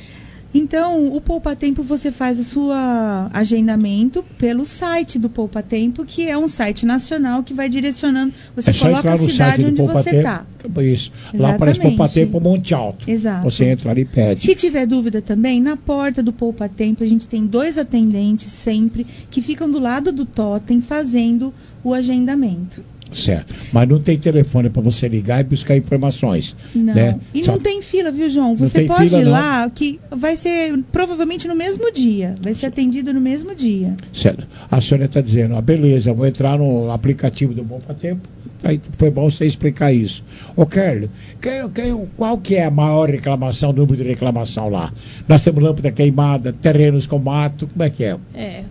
Então, o Poupa Tempo você faz a sua agendamento pelo site do Poupa Tempo, que é um site nacional que vai direcionando. Você é só coloca entrar a no cidade site do onde Poupa você Tempo. está. Isso. Lá aparece Poupa Tempo Monte Alto. Exato. Você entra ali e pede. Se tiver dúvida também, na porta do Poupa Tempo a gente tem dois atendentes sempre que ficam do lado do totem fazendo o agendamento. Certo. Mas não tem telefone para você ligar e buscar informações. Não. Né? E Só... não tem fila, viu, João? Não Você tem pode fila, ir não. lá, que vai ser provavelmente no mesmo dia. Vai ser atendido no mesmo dia. Certo. A senhora está dizendo, ah, beleza, vou entrar no aplicativo do Poupa Tempo. Aí foi bom você explicar isso. Ô, Kerly, quem, quem, qual que é a maior reclamação, o número de reclamação lá? Nós temos lâmpada queimada, terrenos com mato, como é que é? É.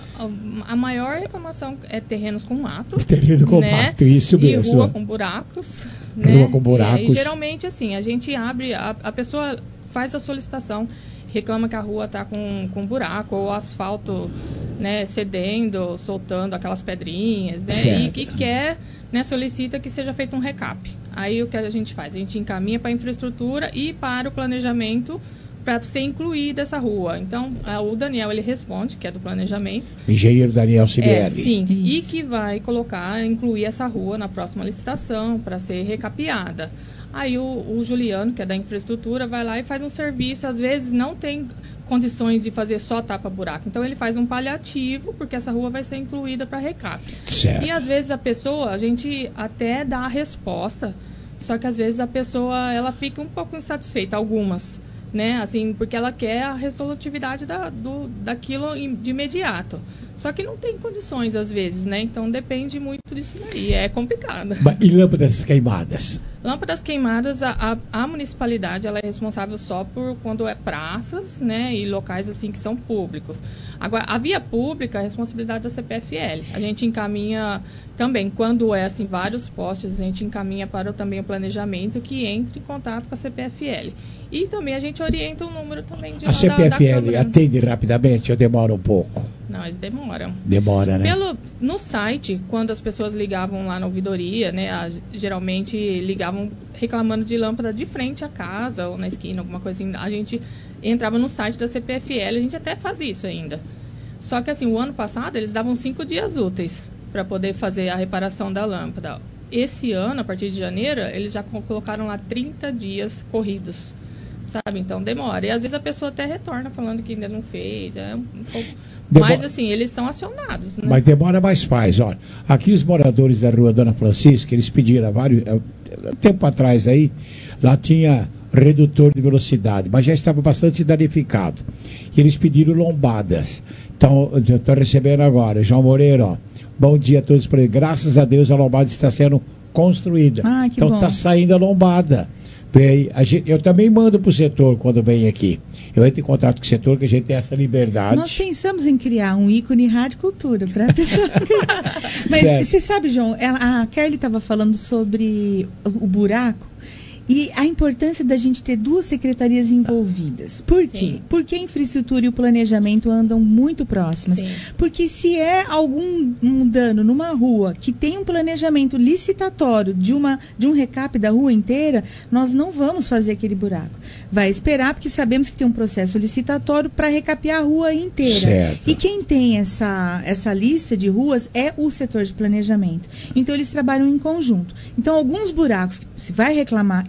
A maior reclamação é terrenos com mato. Terreno com né? mato, isso mesmo. E rua com buracos. Rua né? com buracos. E, aí, geralmente, assim, a gente abre, a, a pessoa faz a solicitação, reclama que a rua está com, com buraco, ou asfalto, né, cedendo, soltando aquelas pedrinhas, né? E que quer, né, solicita que seja feito um recap. Aí o que a gente faz? A gente encaminha para a infraestrutura e para o planejamento para ser incluída essa rua. Então, a, o Daniel, ele responde, que é do planejamento. Engenheiro Daniel Cibielli. É, sim, Isso. E que vai colocar, incluir essa rua na próxima licitação para ser recapeada. Aí o, o Juliano, que é da infraestrutura, vai lá e faz um serviço. Às vezes não tem condições de fazer só tapa-buraco. Então, ele faz um paliativo, porque essa rua vai ser incluída para recap. Certo. E às vezes a pessoa, a gente até dá a resposta, só que às vezes a pessoa, ela fica um pouco insatisfeita, algumas. Né, assim, porque ela quer a resolutividade da, do, daquilo de imediato. Só que não tem condições, às vezes, né? Então, depende muito disso daí. É complicado. E lâmpadas queimadas? Lâmpadas queimadas, a, a, a municipalidade ela é responsável só por quando é praças, né? E locais, assim, que são públicos. Agora, a via pública é a responsabilidade da C P F L. A gente encaminha também, quando é, assim, vários postes, a gente encaminha para o, também o planejamento que entre em contato com a C P F L. E também a gente orienta o número também de A C P F L atende rapidamente ou demora um pouco? Não, eles demoram. Demora, né? Pelo, no site, quando as pessoas ligavam lá na ouvidoria, né, a, geralmente ligavam reclamando de lâmpada de frente à casa ou na esquina, alguma coisa assim. A gente entrava no site da C P F L, a gente até faz isso ainda. Só que assim, o ano passado eles davam cinco dias úteis para poder fazer a reparação da lâmpada. Esse ano, a partir de janeiro, eles já colocaram lá trinta dias corridos. Sabe? Então demora. E às vezes a pessoa até retorna falando que ainda não fez. É um pouco... Demora. Mas assim, eles são acionados. Né? Mas demora, mais faz. Olha, aqui os moradores da rua Dona Francisca, eles pediram há vários tempo atrás aí, lá tinha redutor de velocidade, mas já estava bastante danificado. E eles pediram lombadas. Então, eu estou recebendo agora, João Moreira, ó, bom dia a todos por aí. Graças a Deus a lombada está sendo construída. Ah, que então está saindo a lombada. Bem, a gente, eu também mando para o setor quando vem aqui. Eu entro em contato com o setor, que a gente tem essa liberdade. Nós pensamos em criar um ícone Rádio Cultura para a pessoa criar. Mas certo. Você sabe, João, ela, a Kerly estava falando sobre o buraco e a importância da gente ter duas secretarias envolvidas. Por quê? Sim. Porque a infraestrutura e o planejamento andam muito próximas. Sim. Porque se é algum um dano numa rua que tem um planejamento licitatório de, uma, de um recap da rua inteira, nós não vamos fazer aquele buraco. Vai esperar, porque sabemos que tem um processo licitatório para recapear a rua inteira. Certo. E quem tem essa, essa lista de ruas é o setor de planejamento. Então, eles trabalham em conjunto. Então, alguns buracos que se vai reclamar e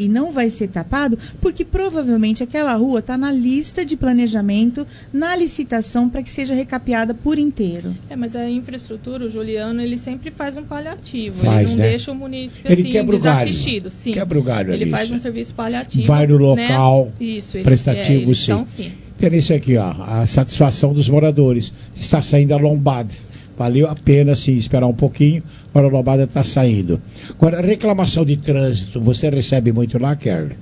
não vai ser tapado, porque provavelmente aquela rua está na lista de planejamento, na licitação, para que seja recapeada por inteiro. É, mas a infraestrutura, o Juliano, ele sempre faz um paliativo. Faz, ele não né? deixa o município Ele assim, quebra o galho. desassistido. Sim. Quebra o galho Ele ali, faz isso. um serviço paliativo. Vai no local, né? Isso, eles, prestativo, é, eles sim. são, sim. Tem esse aqui, ó, a satisfação dos moradores. Está saindo a lombada. Valeu a pena, sim, esperar um pouquinho. Agora a lombada está saindo. Agora, reclamação de trânsito, você recebe muito lá, Kerly?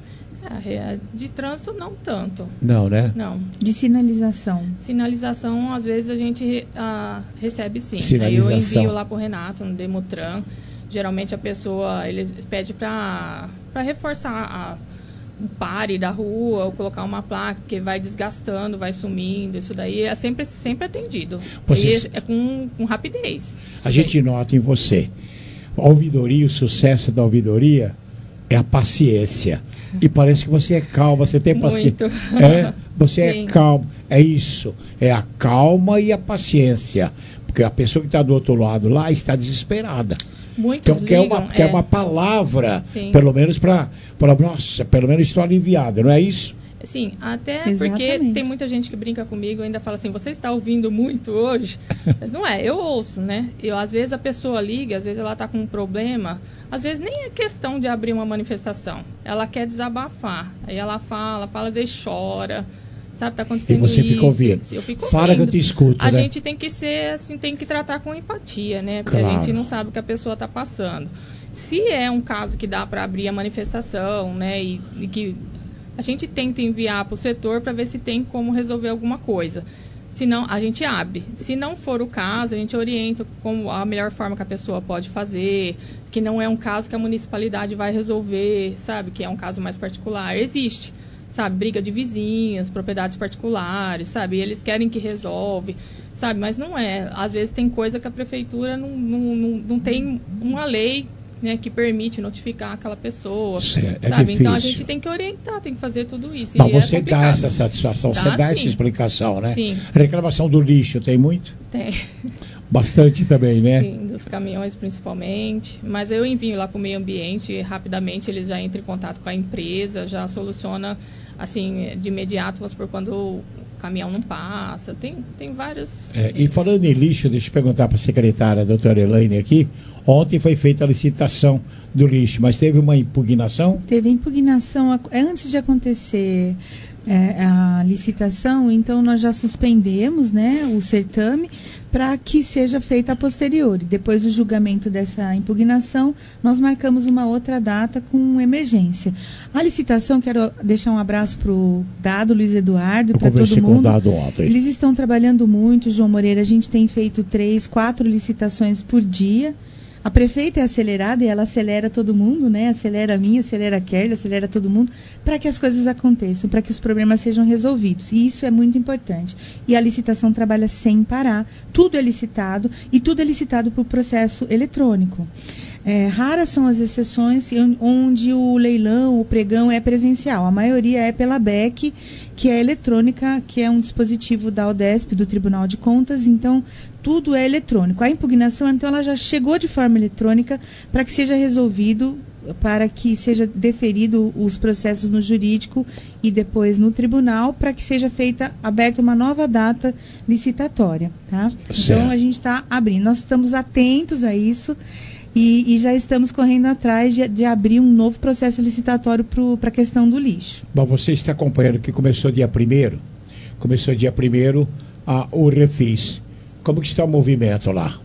É, de trânsito, não tanto. Não, né? Não. De sinalização. Sinalização, às vezes, a gente ah, recebe sim. Sinalização. Aí eu envio lá para o Renato, no Demutran. Geralmente a pessoa, ele pede para reforçar a, um pare da rua, ou colocar uma placa que vai desgastando, vai sumindo. Isso daí é sempre, sempre atendido. Vocês... E é com, com rapidez. A gente nota em você. A ouvidoria, o sucesso da ouvidoria é a paciência. E parece que você é calma, você tem paciência. É, você Sim. é calmo. É isso. É a calma e a paciência. Porque a pessoa que está do outro lado lá está desesperada. Muitos então quer uma, ligam, quer é. uma palavra, Sim. pelo menos para falar, nossa, pelo menos estou aliviada, não é isso? Sim, até Exatamente. porque tem muita gente que brinca comigo e ainda fala assim, você está ouvindo muito hoje? Mas não é, eu ouço, né? Eu, às vezes a pessoa liga, às vezes ela está com um problema, às vezes nem é questão de abrir uma manifestação, ela quer desabafar, aí ela fala, fala, às vezes chora, sabe, tá acontecendo E você isso. fica ouvindo. Eu fico Fala ouvindo. que eu te escuto, A né? gente tem que ser, assim, tem que tratar com empatia, né? Porque Claro. a gente não sabe o que a pessoa está passando. Se é um caso que dá para abrir a manifestação, né, e, e que a gente tenta enviar para o setor para ver se tem como resolver alguma coisa. Se não, a gente abre. Se não for o caso, a gente orienta como a melhor forma que a pessoa pode fazer, que não é um caso que a municipalidade vai resolver, sabe? Que é um caso mais particular. Existe, sabe? Briga de vizinhos, propriedades particulares, sabe? E eles querem que resolve, sabe? Mas não é. Às vezes tem coisa que a prefeitura não, não, não, não tem uma lei, né, que permite notificar aquela pessoa, Certo, é sabe? difícil. Então a gente tem que orientar, tem que fazer tudo isso. Mas e você é dá complicado. essa satisfação, você Dá, dá sim. essa explicação, né? Sim. Reclamação do lixo, tem muito? Tem. Bastante também, né? Sim, dos caminhões principalmente. Mas eu envio lá para o meio ambiente e rapidamente eles já entram em contato com a empresa, já soluciona assim de imediato, mas por quando o caminhão não passa. Tem, tem vários. É, e falando em lixo, deixa eu perguntar para a secretária, a doutora Elaine, aqui. Ontem foi feita a licitação do lixo, mas teve uma impugnação? Teve impugnação antes de acontecer é, a licitação, então nós já suspendemos, né, o certame para que seja feita a posteriori. Depois do julgamento dessa impugnação, nós marcamos uma outra data com emergência. A licitação, quero deixar um abraço para o Dado, Luiz Eduardo, para todo conversei com o mundo. Dado ontem. Eles estão trabalhando muito, João Moreira. A gente tem feito três, quatro licitações por dia. A prefeita é acelerada e ela acelera todo mundo, né? Acelera a mim, acelera a Kerly, acelera todo mundo, para que as coisas aconteçam, para que os problemas sejam resolvidos. E isso é muito importante. E a licitação trabalha sem parar. Tudo é licitado e tudo é licitado por processo eletrônico. É, raras são as exceções onde o leilão, o pregão é presencial. A maioria é pela B E C, que é eletrônica, que é um dispositivo da Odesp, do Tribunal de Contas. Então, tudo é eletrônico. A impugnação, então, ela já chegou de forma eletrônica para que seja resolvido, para que seja deferido os processos no jurídico e depois no tribunal, para que seja feita, aberta uma nova data licitatória. Tá? Então, a gente está abrindo. Nós estamos atentos a isso. E, e já estamos correndo atrás de, de abrir um novo processo licitatório para a questão do lixo. Bom, você está acompanhando que começou dia primeiro, começou dia primeiro a, o Refis. Como que está o movimento lá?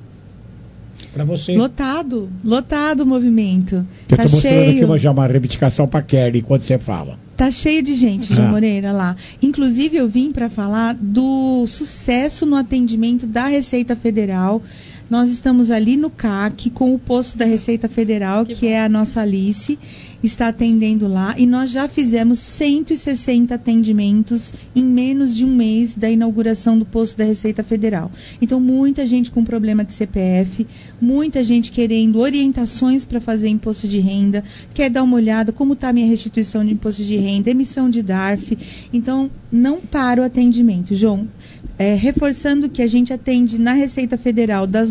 Para você. Lotado, lotado o movimento. Eu Tá estou mostrando aqui cheio. uma, já uma reivindicação para a Kerly enquanto você fala. Tá cheio de gente, João Ah. Moreira, lá. Inclusive, eu vim para falar do sucesso no atendimento da Receita Federal. Nós estamos ali no C A C com o posto da Receita Federal, que, que é a nossa Alice, está atendendo lá. E nós já fizemos cento e sessenta atendimentos em menos de um mês da inauguração do posto da Receita Federal. Então, muita gente com problema de C P F, muita gente querendo orientações para fazer imposto de renda, quer dar uma olhada como está a minha restituição de imposto de renda, emissão de D A R F. Então, não para o atendimento. João, é, reforçando que a gente atende na Receita Federal das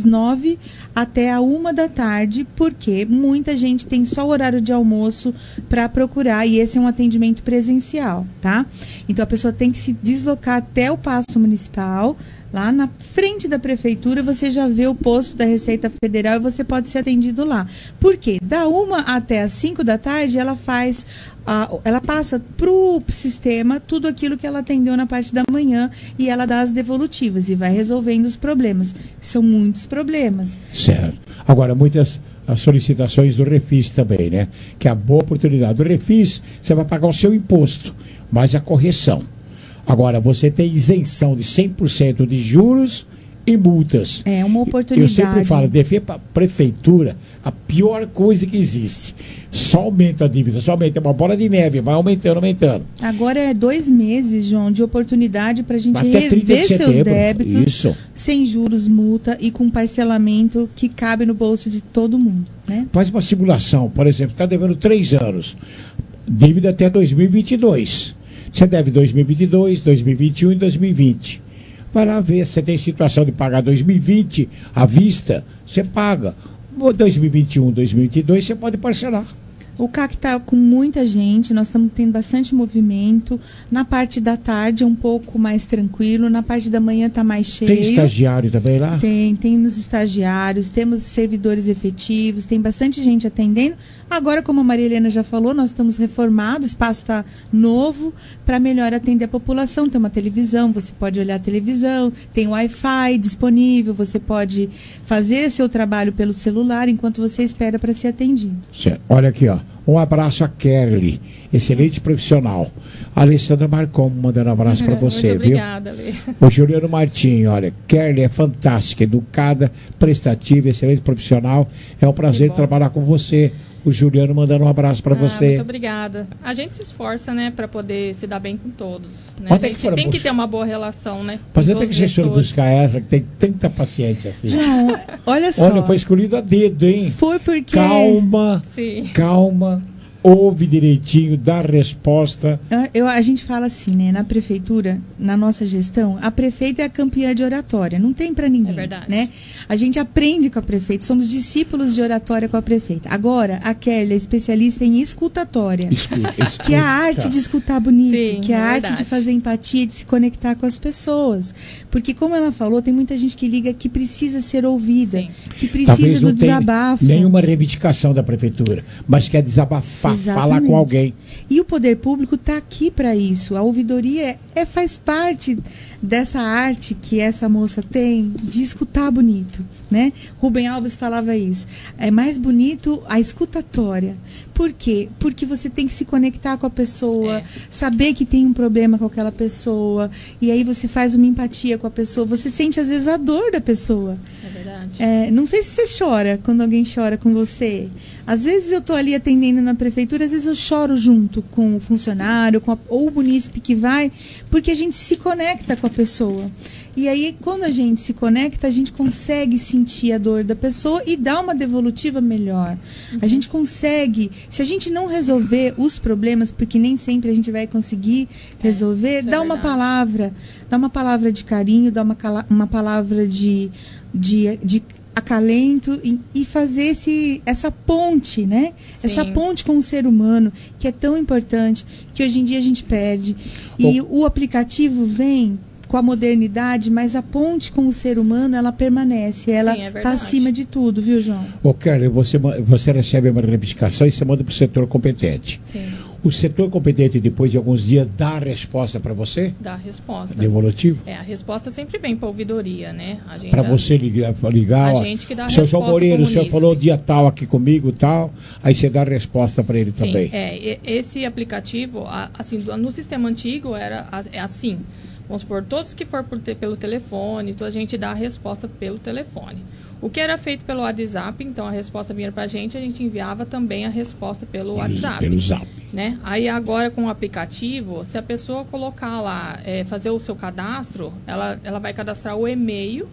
nove até a uma da tarde, porque muita gente tem só o horário de almoço para procurar, e esse é um atendimento presencial, tá? Então a pessoa tem que se deslocar até o Paço Municipal. Lá na frente da prefeitura você já vê o posto da Receita Federal e você pode ser atendido lá. Por quê? Da uma até as cinco da tarde ela faz, a, ela passa para o sistema tudo aquilo que ela atendeu na parte da manhã e ela dá as devolutivas e vai resolvendo os problemas. São muitos problemas. Certo. Agora, muitas as solicitações do Refis também, né? Que é a boa oportunidade. Do Refis, você vai pagar o seu imposto, mais a correção. Agora, você tem isenção de cem por cento de juros e multas. É uma oportunidade. Eu sempre falo, defender para a prefeitura a pior coisa que existe. Só aumenta a dívida, só aumenta. É uma bola de neve, vai aumentando, aumentando. Agora é dois meses, João, de oportunidade para a gente Até rever de seus débitos, isso. sem juros, multa e com parcelamento que cabe no bolso de todo mundo, né? Faz uma simulação, por exemplo, está devendo três anos, dívida até dois mil e vinte e dois. Você deve dois mil e vinte e dois, dois mil e vinte e um e dois mil e vinte. Vai lá ver se você tem situação de pagar dois mil e vinte à vista, você paga. dois mil e vinte e um, dois mil e vinte e dois, você pode parcelar. O C A C está com muita gente, nós estamos tendo bastante movimento. Na parte da tarde é um pouco mais tranquilo, na parte da manhã está mais cheio. Tem estagiário também lá? Tem, temos estagiários, temos servidores efetivos, tem bastante gente atendendo. Agora, como a Maria Helena já falou, nós estamos reformados, o espaço está novo para melhor atender a população. Tem uma televisão, você pode olhar a televisão, tem Wi-Fi disponível, você pode fazer seu trabalho pelo celular enquanto você espera para ser atendido. Certo. Olha aqui, ó. Um abraço a Kerly, excelente profissional. A Alessandra Marcon mandando um abraço para você, Muito viu? Obrigada, Lê. O Juliano Martins, olha, Kerly é fantástica, educada, prestativa, excelente profissional. É um prazer trabalhar com você. O Juliano mandando um abraço para ah, você. Muito obrigada. A gente se esforça, né, para poder se dar bem com todos. Né? Onde A é que gente tem foram que ter uma boa relação, né? Mas com eu tenho todos que os ser gestores. buscar essa, que tem tanta paciência assim. João, olha só. Olha, foi escolhido a dedo, hein? Foi porque... Calma, Sim. calma. Ouve direitinho, dá resposta. Eu, a gente fala assim, né? Na prefeitura, na nossa gestão, a prefeita é a campeã de oratória. Não tem para ninguém. É verdade. Né? A gente aprende com a prefeita, somos discípulos de oratória com a prefeita. Agora, a Kerly é especialista em escutatória. Escuta, escuta. Que é a arte de escutar bonito, Sim, que é a é arte verdade. de fazer empatia, de se conectar com as pessoas. Porque, como ela falou, tem muita gente que liga que precisa ser ouvida, Sim. que precisa Talvez do não tenha desabafo. nenhuma reivindicação da prefeitura, mas quer desabafar, Exatamente. falar com alguém. E o poder público está aqui para isso. A ouvidoria é, é, faz parte dessa arte que essa moça tem de escutar bonito, né? Rubem Alves falava isso. É mais bonito a escutatória. Por quê? Porque você tem que se conectar com a pessoa, É. saber que tem um problema com aquela pessoa, e aí você faz uma empatia com a pessoa. Você sente, às vezes, a dor da pessoa. É verdade. É, não sei se você chora quando alguém chora com você. Às vezes eu estou ali atendendo na prefeitura, às vezes eu choro junto com o funcionário, com a, ou o munícipe que vai, porque a gente se conecta com a pessoa. E aí, quando a gente se conecta, a gente consegue sentir a dor da pessoa e dar uma devolutiva melhor. A gente consegue, se a gente não resolver os problemas, porque nem sempre a gente vai conseguir resolver, isso é dá uma verdade. palavra, dá uma palavra de carinho, dá uma, cala- uma palavra de, de, de acalento e, e fazer esse, essa ponte, né? Sim. Essa ponte com o ser humano, que é tão importante, que hoje em dia a gente perde. E o aplicativo vem com a modernidade, mas a ponte com o ser humano, ela permanece. Ela Sim, é está verdade. acima de tudo, viu, João? Ô, Kerly, você, ma- você recebe uma reivindicação e você manda para o setor competente. Sim, O setor competente, depois de alguns dias, dá a resposta para você? dá a resposta. Devolutivo? É, a resposta sempre vem para ouvidoria, né? A gente Para já- você ligar, ligar A ó, gente que dá a seu João resposta Moreira, pro o senhor munícipe. falou dia tal aqui comigo tal, aí você dá a resposta para ele Sim, também. é, e- esse aplicativo, a- assim, do- no sistema antigo era a- é assim. Vamos supor, todos que for por te- pelo telefone, então a gente dá a resposta pelo telefone. O que era feito pelo WhatsApp, então a resposta vinha para a gente, a gente enviava também a resposta pelo WhatsApp. Pelo Zap. Né? Aí agora com o aplicativo, se a pessoa colocar lá, é, fazer o seu cadastro, ela, ela vai cadastrar o e-mail,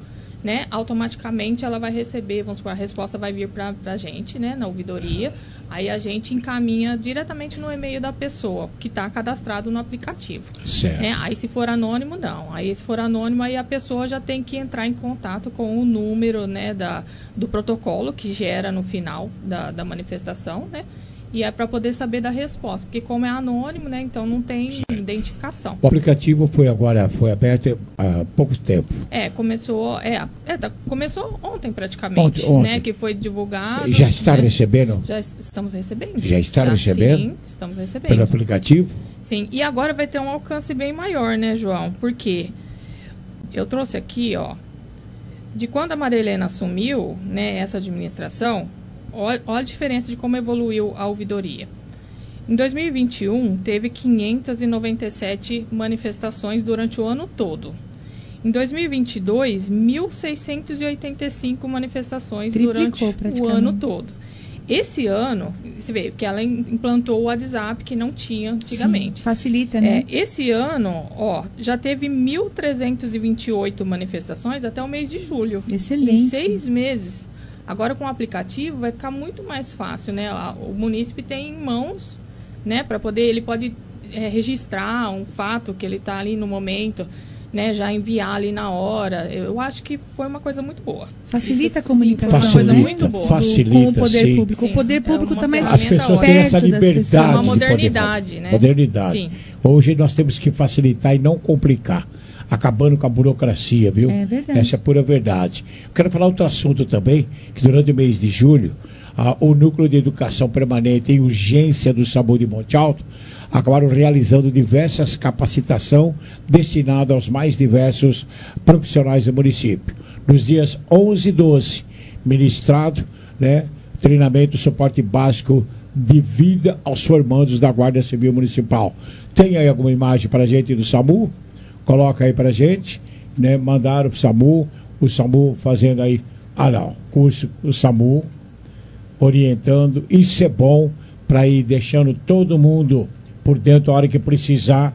né, automaticamente ela vai receber, vamos supor, a resposta vai vir para a gente, né, na ouvidoria, aí a gente encaminha diretamente no e-mail da pessoa que está cadastrado no aplicativo. Certo. Né? Aí se for anônimo, não. Aí se for anônimo, aí a pessoa já tem que entrar em contato com o número, né, da, do protocolo que gera no final da, da manifestação, né? E é para poder saber da resposta, porque como é anônimo, né, então não tem Sim. identificação. O aplicativo foi agora, foi aberto há pouco tempo. É, começou, é, é tá, começou ontem praticamente, ontem, ontem. né, que foi divulgado. Já está né, recebendo? Já estamos recebendo. Já está já, recebendo? Sim, estamos recebendo. Pelo aplicativo? Sim, e agora vai ter um alcance bem maior, né, João? Porque eu trouxe aqui, ó, de quando a Maria Helena assumiu, né, essa administração, olha a diferença de como evoluiu a ouvidoria. Em dois mil e vinte e um, teve quinhentas e noventa e sete manifestações durante o ano todo. Em dois mil e vinte e dois, mil seiscentas e oitenta e cinco manifestações Triplicou, durante o ano todo. Esse ano, você vê que ela implantou o WhatsApp, que não tinha antigamente. Sim, facilita, né? É, esse ano, ó, já teve mil trezentas e vinte e oito manifestações até o mês de julho. Excelente. Em seis meses. Agora, com o aplicativo, vai ficar muito mais fácil, né? O munícipe tem em mãos, né? Para poder, ele pode é, registrar um fato que ele está ali no momento, né? Já enviar ali na hora. Eu acho que foi uma coisa muito boa. Facilita Isso, a comunicação. Sim, foi uma coisa muito boa. Facilita, com o poder sim. público. Sim, o poder público está é mais As pessoas perto têm essa liberdade. É uma de modernidade, poder, né? Modernidade. Sim. Hoje nós temos que facilitar e não complicar. Acabando com a burocracia, viu? É verdade. Essa é a pura verdade. Eu quero falar outro assunto também, que durante o mês de julho, ah, o Núcleo de Educação Permanente e Urgência do SAMU de Monte Alto acabaram realizando diversas capacitações destinadas aos mais diversos profissionais do município. Nos dias onze e doze, ministrado, né, treinamento, suporte básico de vida aos formandos da Guarda Civil Municipal. Tem aí alguma imagem para a gente do SAMU? Coloca aí pra gente, né? Mandaram pro SAMU, o SAMU fazendo aí, ah não, curso, o SAMU orientando. Isso é bom para ir deixando todo mundo por dentro a hora que precisar.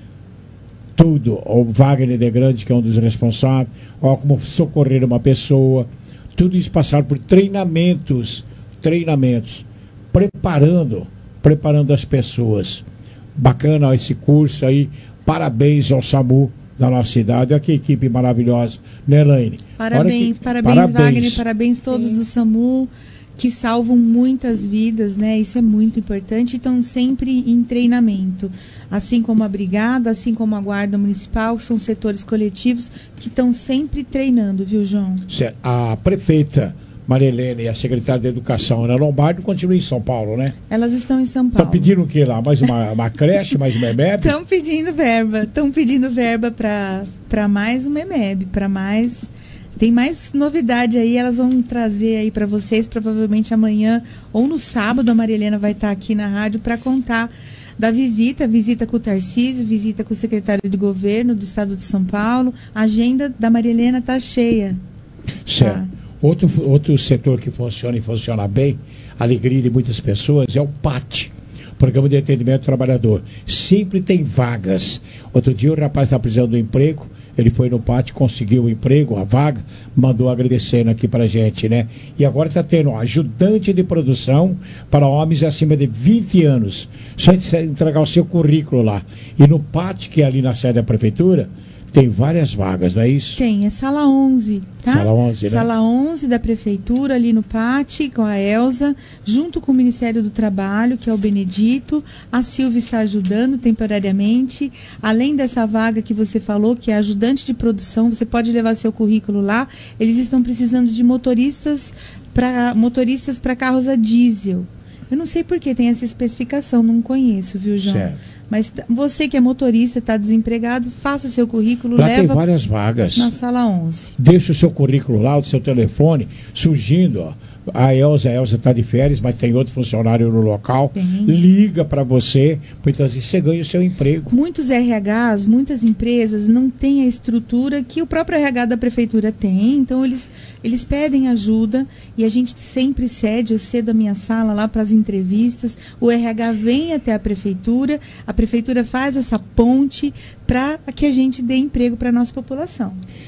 Tudo. O Wagner de Grande, que é um dos responsáveis, ó, como socorrer uma pessoa. Tudo isso passar por treinamentos, treinamentos, preparando, preparando as pessoas. Bacana ó, esse curso aí. Parabéns ao SAMU da nossa cidade. Olha que equipe maravilhosa, né, Elaine? Parabéns, que... parabéns, parabéns, Wagner, parabéns todos Sim. do SAMU, que salvam muitas vidas, né? Isso é muito importante e estão sempre em treinamento. Assim como a Brigada, assim como a Guarda Municipal, que são setores coletivos que estão sempre treinando, viu, João? Certo. A prefeita Maria Helena e a secretária de Educação, Ana Lombardi, continuam em São Paulo, né? Elas estão em São Paulo. Estão pedindo o que lá? Mais uma, uma creche, mais uma EMEB? Estão pedindo verba. Estão pedindo verba para mais uma EMEB, para mais... Tem mais novidade aí, elas vão trazer aí para vocês, provavelmente amanhã ou no sábado a Maria Helena vai estar aqui na rádio para contar da visita, visita com o Tarcísio, visita com o secretário de governo do estado de São Paulo. A agenda da Maria Helena está cheia. Certo. Tá. Outro, outro setor que funciona e funciona bem, alegria de muitas pessoas, é o P A T, Programa de Atendimento ao Trabalhador. Sempre tem vagas. Outro dia o rapaz está precisando do emprego, ele foi no P A T, conseguiu o emprego, a vaga, mandou agradecendo aqui para a gente, né? E agora está tendo ó, ajudante de produção para homens acima de vinte anos. Só entregar o seu currículo lá. E no P A T, que é ali na sede da prefeitura, tem várias vagas, não é isso? Tem, é sala onze, tá? Sala onze, né? Sala onze da prefeitura, ali no P A T, com a Elza, junto com o Ministério do Trabalho, que é o Benedito. A Silvia está ajudando temporariamente. Além dessa vaga que você falou, que é ajudante de produção, você pode levar seu currículo lá. Eles estão precisando de motoristas para motoristas para carros a diesel. Eu não sei por que tem essa especificação, não conheço, viu, João? Certo. Mas você que é motorista, está desempregado, faça seu currículo, lá leva tem várias vagas. Na sala onze. Deixa o seu currículo lá, o seu telefone, surgindo, ó. A Elza, a Elza está de férias, mas tem outro funcionário no local. Tem. Liga para você, porque assim você ganha o seu emprego. Muitos R Hs, muitas empresas não têm a estrutura que o próprio R H da prefeitura tem, então eles, eles pedem ajuda e a gente sempre cede, eu cedo a minha sala lá para as entrevistas, o R H vem até a prefeitura, a prefeitura faz essa ponte para que a gente dê emprego para a nossa população.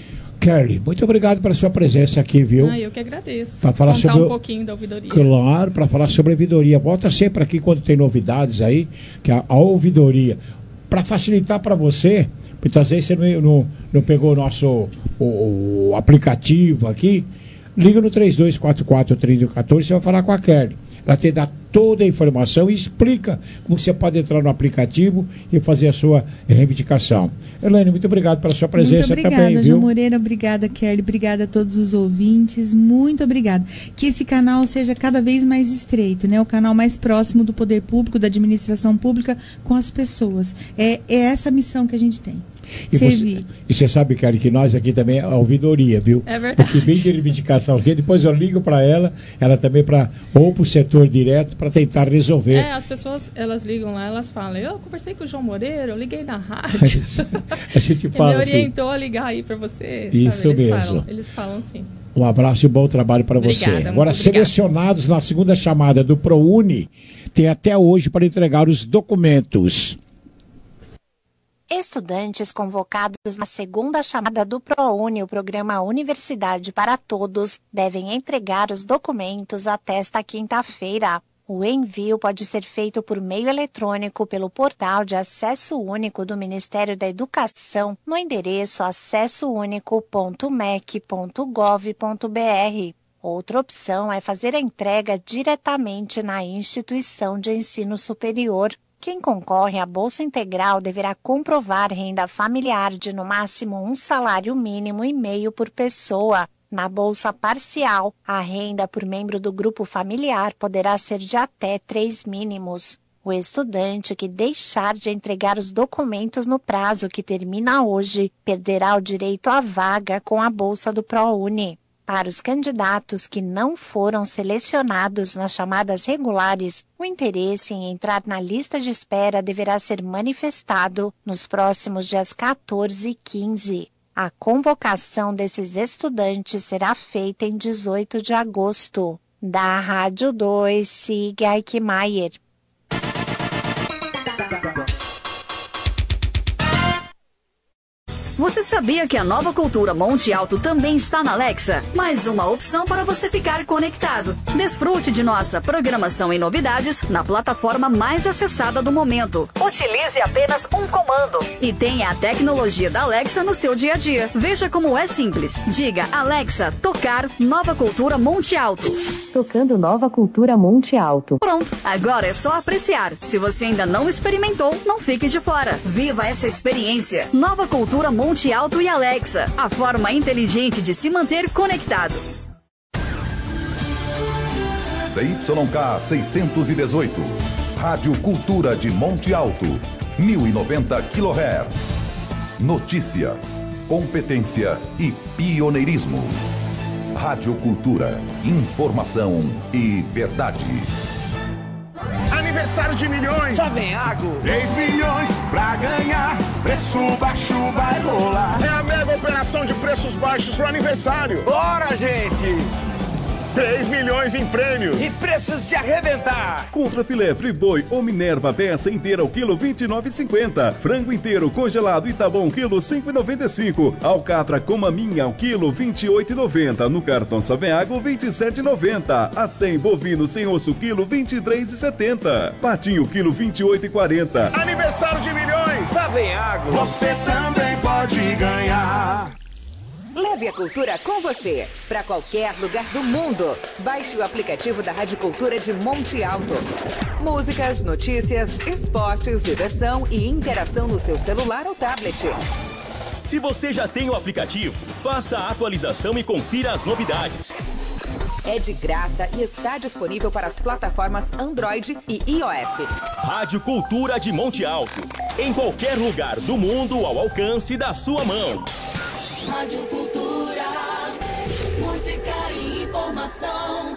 Kelly, muito obrigado pela sua presença aqui, viu? Ah, eu que agradeço. Para falar contar sobre um pouquinho da ouvidoria. Claro, para falar sobre a ouvidoria. Volta sempre aqui quando tem novidades aí, que é a, a ouvidoria. Para facilitar para você, muitas vezes você não, não, não pegou o nosso o, o aplicativo aqui, liga no três dois quatro quatro, três um quatro, você vai falar com a Kelly. Ela te dá toda a informação e explica como você pode entrar no aplicativo e fazer a sua reivindicação. Elaine, muito obrigado pela sua presença muito obrigada, também, viu? João Moreira, obrigada, Kelly, obrigada a todos os ouvintes, muito obrigada. Que esse canal seja cada vez mais estreito, né? O canal mais próximo do poder público, da administração pública com as pessoas. É, é essa a missão que a gente tem. E Servir. você, e você sabe, Kelly, que nós aqui também é a ouvidoria, viu? É verdade. Porque vem de reivindicação aqui, depois eu ligo para ela, ela também para ou para o setor direto para tentar resolver. É, as pessoas, elas ligam lá, elas falam, eu conversei com o João Moreira, eu liguei na rádio. A gente fala Ele me assim. orientou a ligar aí para você. Isso sabe? Eles mesmo. Falam, eles falam assim. Um abraço e bom trabalho para você. Obrigada, Agora, muito selecionados na segunda chamada do ProUni, tem até hoje para entregar os documentos. Estudantes convocados na segunda chamada do ProUni, o programa Universidade para Todos, devem entregar os documentos até esta quinta-feira. O envio pode ser feito por meio eletrônico pelo portal de acesso único do Ministério da Educação no endereço acesso único ponto m e c ponto gov ponto b r. Outra opção é fazer a entrega diretamente na instituição de ensino superior. Quem concorre à Bolsa Integral deverá comprovar renda familiar de no máximo um salário mínimo e meio por pessoa. Na Bolsa Parcial, a renda por membro do grupo familiar poderá ser de até três mínimos. O estudante que deixar de entregar os documentos no prazo que termina hoje perderá o direito à vaga com a Bolsa do ProUni. Para os candidatos que não foram selecionados nas chamadas regulares, o interesse em entrar na lista de espera deverá ser manifestado nos próximos dias quatorze e quinze. A convocação desses estudantes será feita em dezoito de agosto. Da Rádio dois, siga Eichmeier. Você sabia que a Nova Cultura Monte Alto também está na Alexa? Mais uma opção para você ficar conectado. Desfrute de nossa programação e novidades na plataforma mais acessada do momento. Utilize apenas um comando e tenha a tecnologia da Alexa no seu dia a dia. Veja como é simples. Diga, Alexa, tocar Nova Cultura Monte Alto. Tocando Nova Cultura Monte Alto. Pronto, agora é só apreciar. Se você ainda não experimentou, não fique de fora. Viva essa experiência. Nova Cultura Monte Alto e Alexa, a forma inteligente de se manter conectado. C Y K seiscentos e dezoito, Rádio Cultura de Monte Alto, mil e noventa quilohertz. Notícias, competência e pioneirismo. Rádio Cultura, informação e verdade. Aniversário de milhões, Só vem água. três milhões pra ganhar. Preço baixo vai rolar. É a mega operação de preços baixos no aniversário. Bora, gente! três milhões em prêmios. E preços de arrebentar. Contra filé friboi ou Minerva peça inteira ao quilo vinte e nove e cinquenta. Frango inteiro congelado Itabom quilo cinco e noventa e cinco. Alcatra com maminha ao quilo vinte e oito e noventa. No cartão Saveago vinte e sete e noventa. Acém bovino sem osso quilo vinte e três e setenta. Patinho quilo vinte e oito e quarenta. Aniversário de milhões. Só vem água. Você também pode ganhar. Leve a cultura com você para qualquer lugar do mundo. Baixe o aplicativo da Rádio Cultura de Monte Alto. Músicas, notícias, esportes, diversão e interação no seu celular ou tablet. Se você já tem o aplicativo, faça a atualização e confira as novidades. É de graça e está disponível para as plataformas Android e iOS. Rádio Cultura de Monte Alto. Em qualquer lugar do mundo ao alcance da sua mão. Rádio Cultura, música e informação.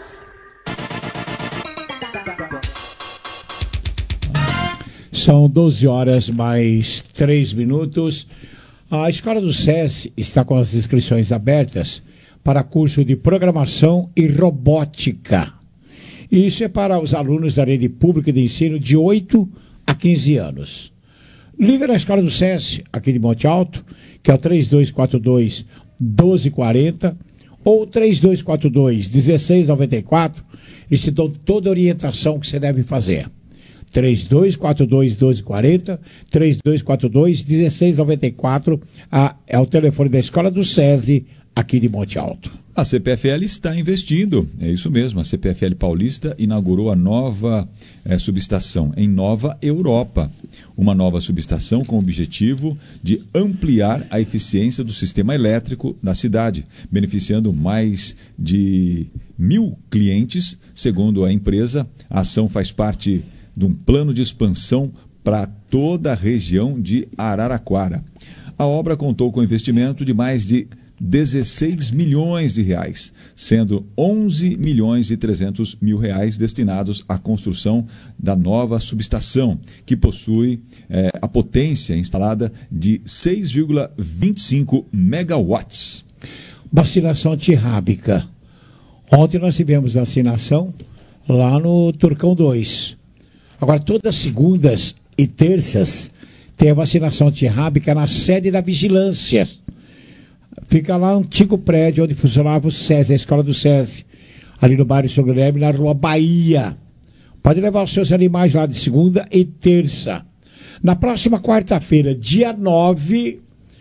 São doze horas mais três minutos. A Escola do SESI está com as inscrições abertas para curso de Programação e Robótica. Isso é para os alunos da rede pública de ensino de oito a quinze anos. Liga na Escola do SESI, aqui de Monte Alto, que é o três dois quatro dois, doze quarenta ou três dois quatro dois, um seis nove quatro. Eles te dão toda a orientação que você deve fazer. três dois quatro dois, doze quarenta, três dois quatro dois, um seis nove quatro. Ah, é o telefone da Escola do SESI, aqui de Monte Alto. A C P F L está investindo, é isso mesmo. A C P F L Paulista inaugurou a nova é, subestação em Nova Europa. Uma nova subestação com o objetivo de ampliar a eficiência do sistema elétrico da cidade, beneficiando mais de mil clientes. Segundo a empresa, a ação faz parte de um plano de expansão para toda a região de Araraquara. A obra contou com investimento de mais de dezesseis milhões de reais, sendo onze milhões e trezentos mil reais destinados à construção da nova subestação, que possui eh, a potência instalada de seis vírgula vinte e cinco megawatts. Vacinação antirrábica. Ontem nós tivemos vacinação lá no Turcão dois. Agora, todas segundas e terças tem a vacinação antirrábica na sede da Vigilância. Fica lá um antigo prédio onde funcionava o SESI, a Escola do SESI, ali no bairro São Guilherme, na Rua Bahia. Pode levar os seus animais lá de segunda e terça. Na próxima quarta-feira, dia nove,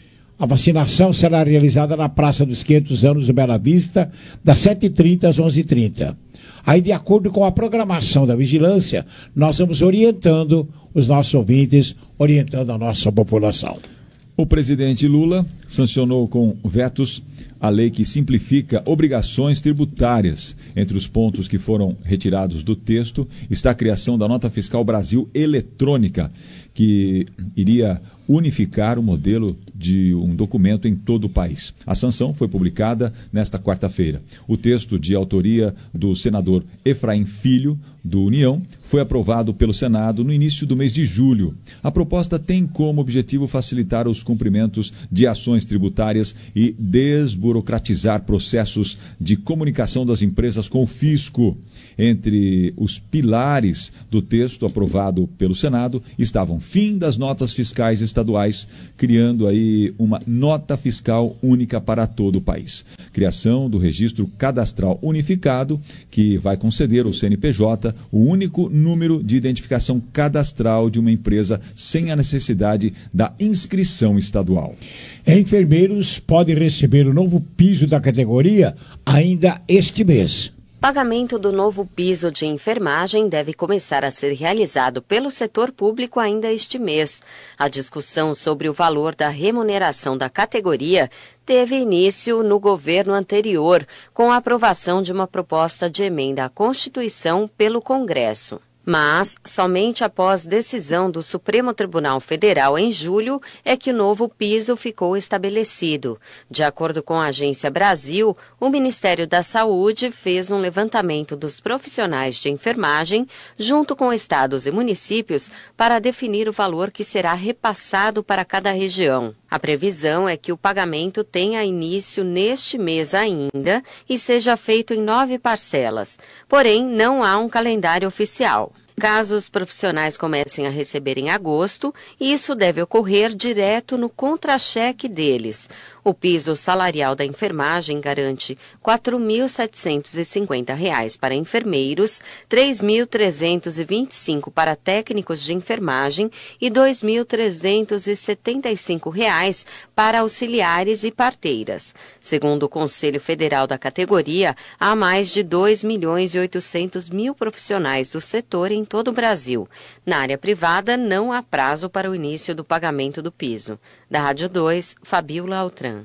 a vacinação será realizada na Praça dos quinhentos anos do Bela Vista, das sete e trinta às onze e trinta. Aí, de acordo com a programação da Vigilância, nós vamos orientando os nossos ouvintes, orientando a nossa população. O presidente Lula sancionou com vetos a lei que simplifica obrigações tributárias. Entre os pontos que foram retirados do texto está a criação da Nota Fiscal Brasil eletrônica, que iria unificar o modelo de um documento em todo o país. A sanção foi publicada nesta quarta-feira. O texto, de autoria do senador Efraim Filho, do União, foi aprovado pelo Senado no início do mês de julho. A proposta tem como objetivo facilitar os cumprimentos de ações tributárias e desburocratizar processos de comunicação das empresas com o fisco. Entre os pilares do texto aprovado pelo Senado estavam fim das notas fiscais estaduais, criando aí uma nota fiscal única para todo o país. Criação do registro cadastral unificado, que vai conceder ao C N P J o único número de identificação cadastral de uma empresa sem a necessidade da inscrição estadual. Enfermeiros podem receber o novo piso da categoria ainda este mês. Pagamento do novo piso de enfermagem deve começar a ser realizado pelo setor público ainda este mês. A discussão sobre o valor da remuneração da categoria teve início no governo anterior, com a aprovação de uma proposta de emenda à Constituição pelo Congresso. Mas, somente após decisão do Supremo Tribunal Federal em julho, é que o novo piso ficou estabelecido. De acordo com a Agência Brasil, o Ministério da Saúde fez um levantamento dos profissionais de enfermagem, junto com estados e municípios, para definir o valor que será repassado para cada região. A previsão é que o pagamento tenha início neste mês ainda e seja feito em nove parcelas. Porém, não há um calendário oficial. Caso os profissionais comecem a receber em agosto, isso deve ocorrer direto no contra-cheque deles. O piso salarial da enfermagem garante quatro mil setecentos e cinquenta reais para enfermeiros, três mil trezentos e vinte e cinco reais para técnicos de enfermagem e dois mil trezentos e setenta e cinco reais para auxiliares e parteiras. Segundo o Conselho Federal da categoria, há mais de dois milhões e oitocentos mil profissionais do setor em todo o Brasil. Na área privada, não há prazo para o início do pagamento do piso. Da Rádio dois, Fabiola Altran.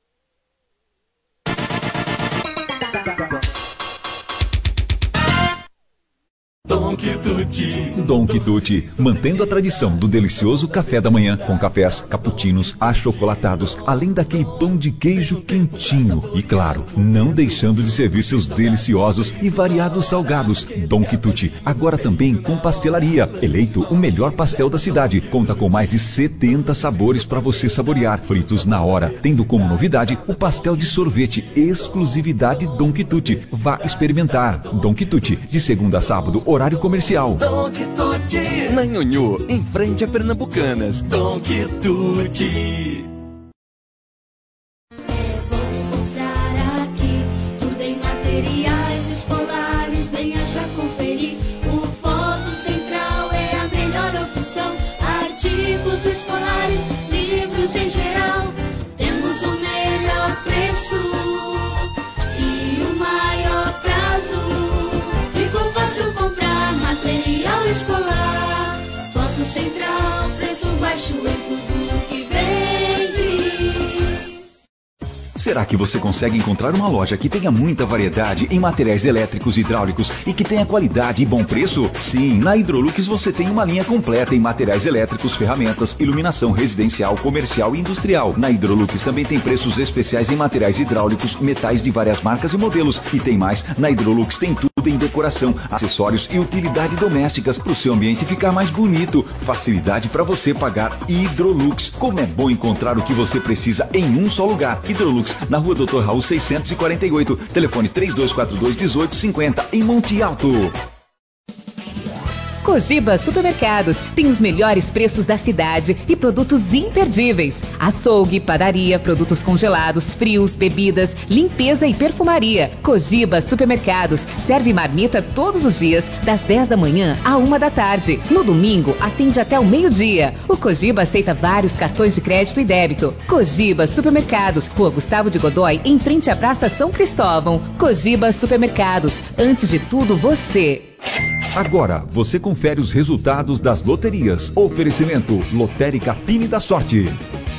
Don Quituti. Don Quituti, mantendo a tradição do delicioso café da manhã, com cafés, cappuccinos, achocolatados, além daquele pão de queijo quentinho. E claro, não deixando de servir seus deliciosos e variados salgados. Don Quituti, agora também com pastelaria. Eleito o melhor pastel da cidade. Conta com mais de setenta sabores para você saborear, fritos na hora. Tendo como novidade o pastel de sorvete, exclusividade Don Quituti. Vá experimentar. Don Quituti, de segunda a sábado, horário comercial. Don Quituti. Na Nhonhô, em frente a Pernambucanas. Don Quituti. baixo em tudo que vende. Será que você consegue encontrar uma loja que tenha muita variedade em materiais elétricos e hidráulicos e que tenha qualidade e bom preço? Sim, na Hidrolux você tem uma linha completa em materiais elétricos, ferramentas, iluminação residencial, comercial e industrial. Na Hidrolux também tem preços especiais em materiais hidráulicos, metais de várias marcas e modelos. E tem mais, na Hidrolux tem tudo em decoração, acessórios e utilidades domésticas para o seu ambiente ficar mais bonito. Facilidade para você pagar. Hidrolux. Como é bom encontrar o que você precisa em um só lugar. Hidrolux, na rua doutor Raul seiscentos e quarenta e oito, telefone três dois quatro dois, um oito cinco zero, em Monte Alto. Cogiba Supermercados tem os melhores preços da cidade e produtos imperdíveis. Açougue, padaria, produtos congelados, frios, bebidas, limpeza e perfumaria. Cogiba Supermercados serve marmita todos os dias, das dez da manhã à uma da tarde. No domingo, atende até o meio-dia. O Cogiba aceita vários cartões de crédito e débito. Cogiba Supermercados, Rua Gustavo de Godoy, em frente à Praça São Cristóvão. Cogiba Supermercados, antes de tudo você. Agora, você confere os resultados das loterias. Oferecimento Lotérica Fine da Sorte.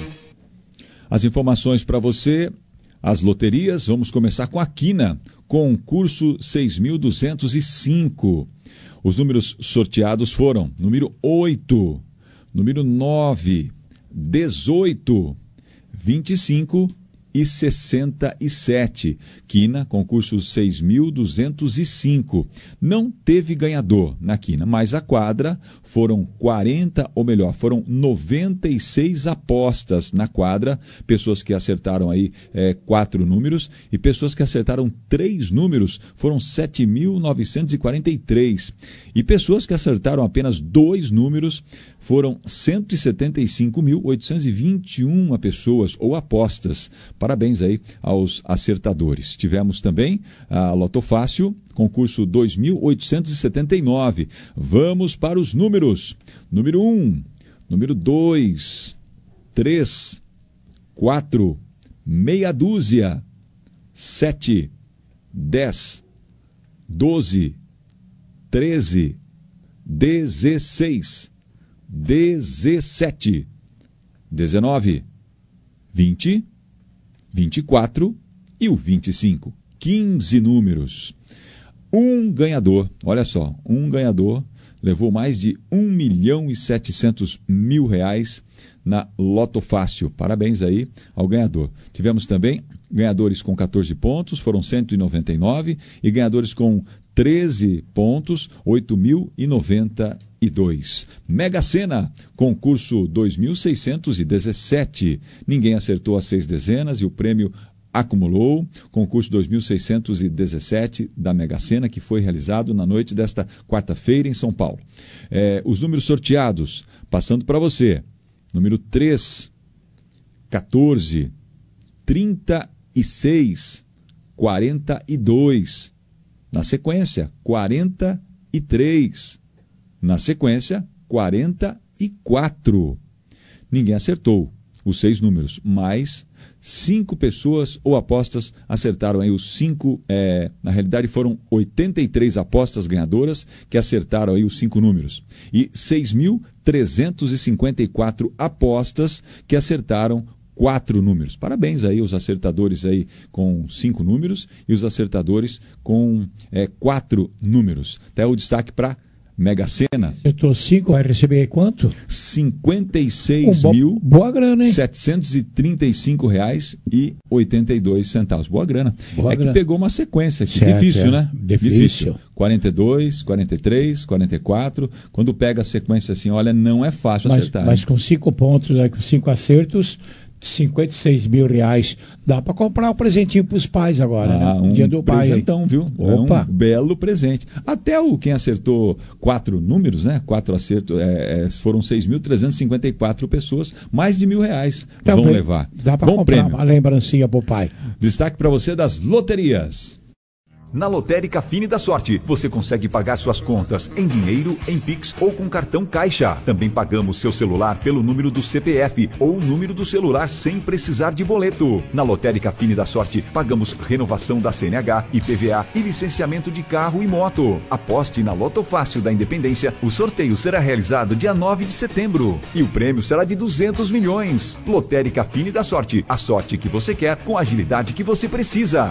As informações para você, as loterias, vamos começar com a Quina, concurso seis mil duzentos e cinco. Os números sorteados foram número oito, número nove, dezoito, vinte e cinco e sessenta e sete. Quina, concurso seis mil duzentos e cinco. Não teve ganhador na Quina, mas a quadra foram quarenta, ou melhor, foram noventa e seis apostas na quadra, pessoas que acertaram aí é, quatro números, e pessoas que acertaram três números foram sete mil novecentos e quarenta e três. E pessoas que acertaram apenas dois números foram cento e setenta e cinco mil oitocentos e vinte e uma pessoas ou apostas. Parabéns aí aos acertadores. Tivemos também a Loto Fácil, concurso dois mil oitocentos e setenta e nove. Vamos para os números. Número um, número dois, três, quatro, meia dúzia, sete, dez, doze, treze, dezesseis, dezessete, dezenove, vinte, vinte e quatro e o vinte e cinco. quinze números. Um ganhador, olha só, um ganhador levou mais de um milhão e setecentos mil reais na Loto Fácil. Parabéns aí ao ganhador. Tivemos também ganhadores com quatorze pontos, foram cento e noventa e nove, e ganhadores com treze pontos, oito mil e noventa e dois. Mega Sena, concurso dois mil seiscentos e dezessete. Ninguém acertou as seis dezenas e o prêmio acumulou. Concurso dois mil seiscentos e dezessete da Mega Sena, que foi realizado na noite desta quarta-feira em São Paulo. É, os números sorteados, passando para você. Número três, quatorze, trinta e seis, quarenta e dois. Na sequência, quarenta e três. Na sequência, quarenta e quatro. Ninguém acertou os seis números, mas cinco pessoas ou apostas acertaram aí os cinco. É, na realidade, foram oitenta e três apostas ganhadoras que acertaram aí os cinco números. E seis mil trezentos e cinquenta e quatro apostas que acertaram quatro números. Parabéns aí aos acertadores aí com cinco números e os acertadores com é, quatro números. Até o destaque para Mega Sena. Acertou cinco, vai receber quanto? cinquenta e seis mil setecentos e trinta e cinco reais e oitenta e dois centavos. Boa grana. Boa é grana. Que pegou uma sequência aqui. Certo, difícil, é. né? Difícil. quarenta e dois, quarenta e três, quarenta e quatro. Quando pega a sequência assim, olha, não é fácil mas, acertar. Mas hein? com cinco pontos, né, com cinco acertos, cinquenta e seis mil reais. Dá para comprar um presentinho para os pais agora, ah, né? Um Dia do pai. presentão, aí. viu? Opa. É um belo presente. Até o quem acertou quatro números, né? Quatro acertos, é, é, foram seis mil trezentos e cinquenta e quatro pessoas, mais de mil reais Também vão levar. Dá para Bom comprar prêmio. uma lembrancinha para o pai. Destaque para você das loterias. Na Lotérica Fine da Sorte, você consegue pagar suas contas em dinheiro, em Pix ou com cartão Caixa. Também pagamos seu celular pelo número do C P F ou o número do celular sem precisar de boleto. Na Lotérica Fine da Sorte, pagamos renovação da C N H, I P V A e licenciamento de carro e moto. Aposte na Loto Fácil da Independência. O sorteio será realizado dia nove de setembro. E o prêmio será de duzentos milhões. Lotérica Fine da Sorte. A sorte que você quer com a agilidade que você precisa.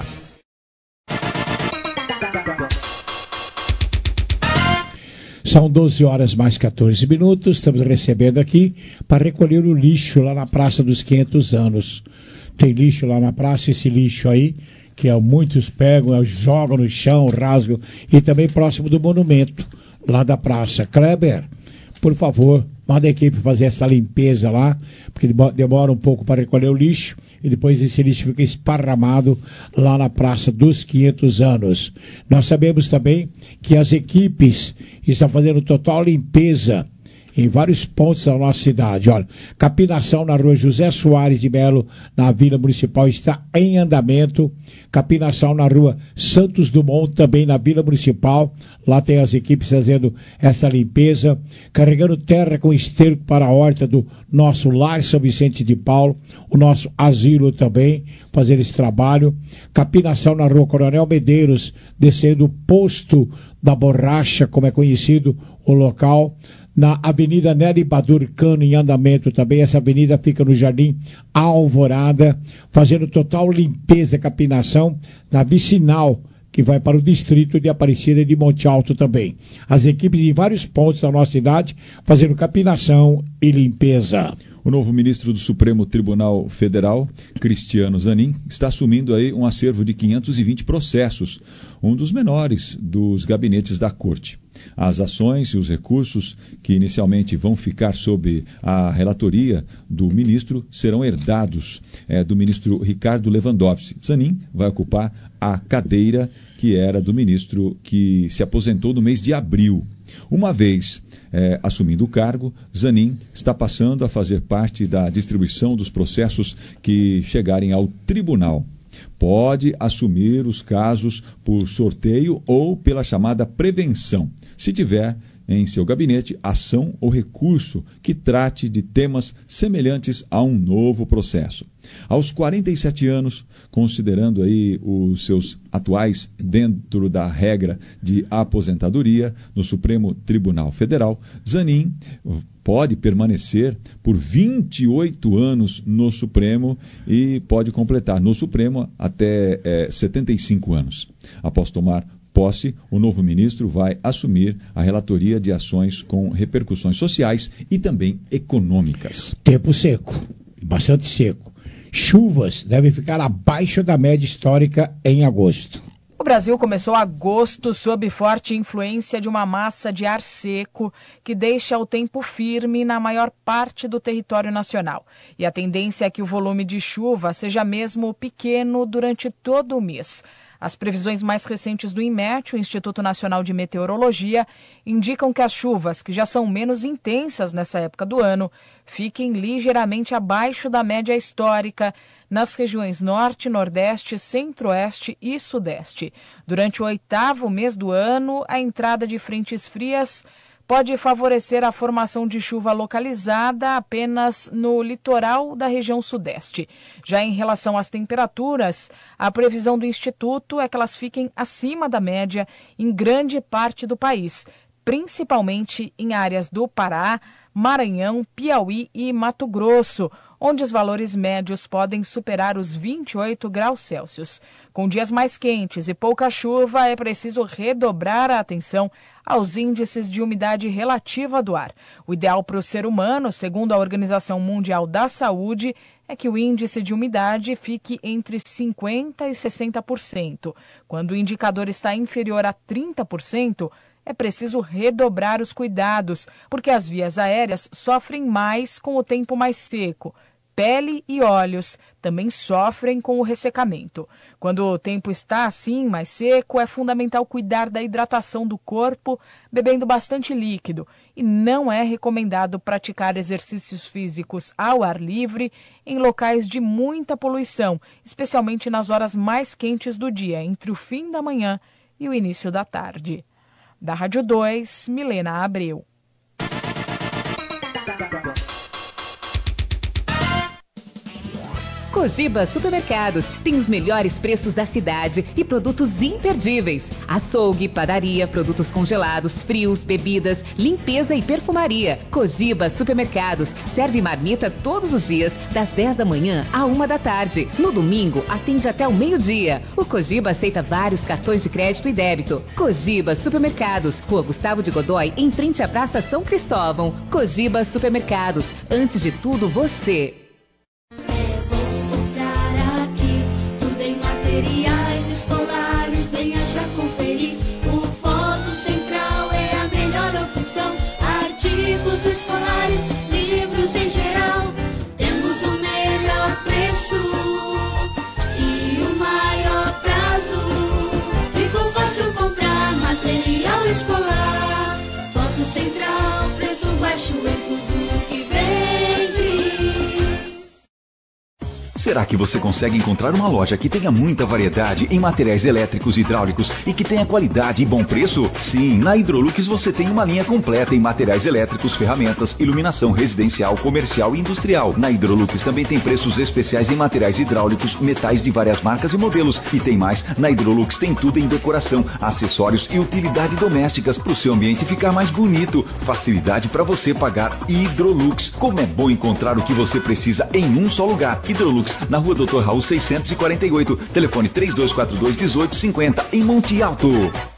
São doze horas mais quatorze minutos. Estamos recebendo aqui para recolher o lixo lá na Praça dos quinhentos anos. Tem lixo lá na praça, esse lixo aí, que é, muitos pegam, jogam no chão, rasgam, e também próximo do monumento, lá da praça. Kleber, por favor, manda a equipe fazer essa limpeza lá, porque demora um pouco para recolher o lixo, e depois esse lixo fica esparramado lá na Praça dos quinhentos anos. Nós sabemos também que as equipes estão fazendo total limpeza em vários pontos da nossa cidade. Olha, capinação na rua José Soares de Melo, na Vila Municipal, está em andamento. Capinação na rua Santos Dumont, também na Vila Municipal. Lá tem as equipes fazendo essa limpeza. Carregando terra com esterco para a horta do nosso Lar São Vicente de Paulo. O nosso asilo também, fazendo esse trabalho. Capinação na rua Coronel Medeiros, descendo o posto da borracha, como é conhecido o local. Na Avenida Nery Badur Cano, em andamento também. Essa avenida fica no Jardim Alvorada, fazendo total limpeza e capinação na vicinal, que vai para o distrito de Aparecida e de Monte Alto também. As equipes em vários pontos da nossa cidade fazendo capinação e limpeza. O novo ministro do Supremo Tribunal Federal, Cristiano Zanin, está assumindo aí um acervo de quinhentos e vinte processos, um dos menores dos gabinetes da Corte. As ações e os recursos que inicialmente vão ficar sob a relatoria do ministro serão herdados é, do ministro Ricardo Lewandowski. Zanin vai ocupar a cadeira que era do ministro que se aposentou no mês de abril. Uma vez é, assumindo o cargo, Zanin está passando a fazer parte da distribuição dos processos que chegarem ao tribunal. Pode assumir os casos por sorteio ou pela chamada prevenção, se tiver em seu gabinete ação ou recurso que trate de temas semelhantes a um novo processo. Aos quarenta e sete anos, considerando aí os seus atuais dentro da regra de aposentadoria no Supremo Tribunal Federal, Zanin pode permanecer por vinte e oito anos no Supremo e pode completar no Supremo até é, setenta e cinco anos. Após tomar posse, o novo ministro vai assumir a relatoria de ações com repercussões sociais e também econômicas. Tempo seco, bastante seco. Chuvas devem ficar abaixo da média histórica em agosto. O Brasil começou agosto sob forte influência de uma massa de ar seco que deixa o tempo firme na maior parte do território nacional. E a tendência é que o volume de chuva seja mesmo pequeno durante todo o mês. As previsões mais recentes do INMET, o Instituto Nacional de Meteorologia, indicam que as chuvas, que já são menos intensas nessa época do ano, fiquem ligeiramente abaixo da média histórica nas regiões Norte, Nordeste, Centro-Oeste e Sudeste. Durante o oitavo mês do ano, a entrada de frentes frias pode favorecer a formação de chuva localizada apenas no litoral da região sudeste. Já em relação às temperaturas, a previsão do Instituto é que elas fiquem acima da média em grande parte do país, principalmente em áreas do Pará, Maranhão, Piauí e Mato Grosso, onde os valores médios podem superar os vinte e oito graus Celsius. Com dias mais quentes e pouca chuva, é preciso redobrar a atenção aos índices de umidade relativa do ar. O ideal para o ser humano, segundo a Organização Mundial da Saúde, é que o índice de umidade fique entre cinquenta por cento e sessenta por cento. Quando o indicador está inferior a trinta por cento, é preciso redobrar os cuidados, porque as vias aéreas sofrem mais com o tempo mais seco. Pele e olhos também sofrem com o ressecamento. Quando o tempo está assim, mais seco, é fundamental cuidar da hidratação do corpo, bebendo bastante líquido. E não é recomendado praticar exercícios físicos ao ar livre em locais de muita poluição, especialmente nas horas mais quentes do dia, entre o fim da manhã e o início da tarde. Da Rádio dois, Milena Abreu. Cogiba Supermercados tem os melhores preços da cidade e produtos imperdíveis. Açougue, padaria, produtos congelados, frios, bebidas, limpeza e perfumaria. Cogiba Supermercados serve marmita todos os dias, das dez da manhã à uma da tarde. No domingo, atende até o meio-dia. O Cogiba aceita vários cartões de crédito e débito. Cogiba Supermercados, Rua Gustavo de Godoy, em frente à Praça São Cristóvão. Cogiba Supermercados, antes de tudo, você. Materiais escolares, venha já conferir. O Foto Central é a melhor opção. Artigos escolares, livros em geral. Temos o melhor preço e o maior prazo. Ficou fácil comprar material escolar. Foto Central, preço baixo em tudo que vende. Será que você consegue encontrar uma loja que tenha muita variedade em materiais elétricos e hidráulicos e que tenha qualidade e bom preço? Sim, na Hidrolux você tem uma linha completa em materiais elétricos, ferramentas, iluminação residencial, comercial e industrial. Na Hidrolux também tem preços especiais em materiais hidráulicos, metais de várias marcas e modelos. E tem mais, na Hidrolux tem tudo em decoração, acessórios e utilidade domésticas para o seu ambiente ficar mais bonito. Facilidade para você pagar. Hidrolux. Como é bom encontrar o que você precisa em um só lugar. Hidrolux, na Rua doutor Raul seiscentos e quarenta e oito, telefone três dois quatro dois, um oito cinco zero, em Monte Alto.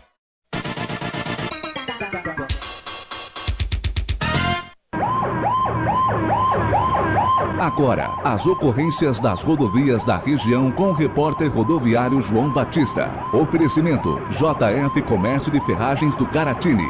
Agora, as ocorrências das rodovias da região com o repórter rodoviário João Batista. Oferecimento J F Comércio de Ferragens do Caratini.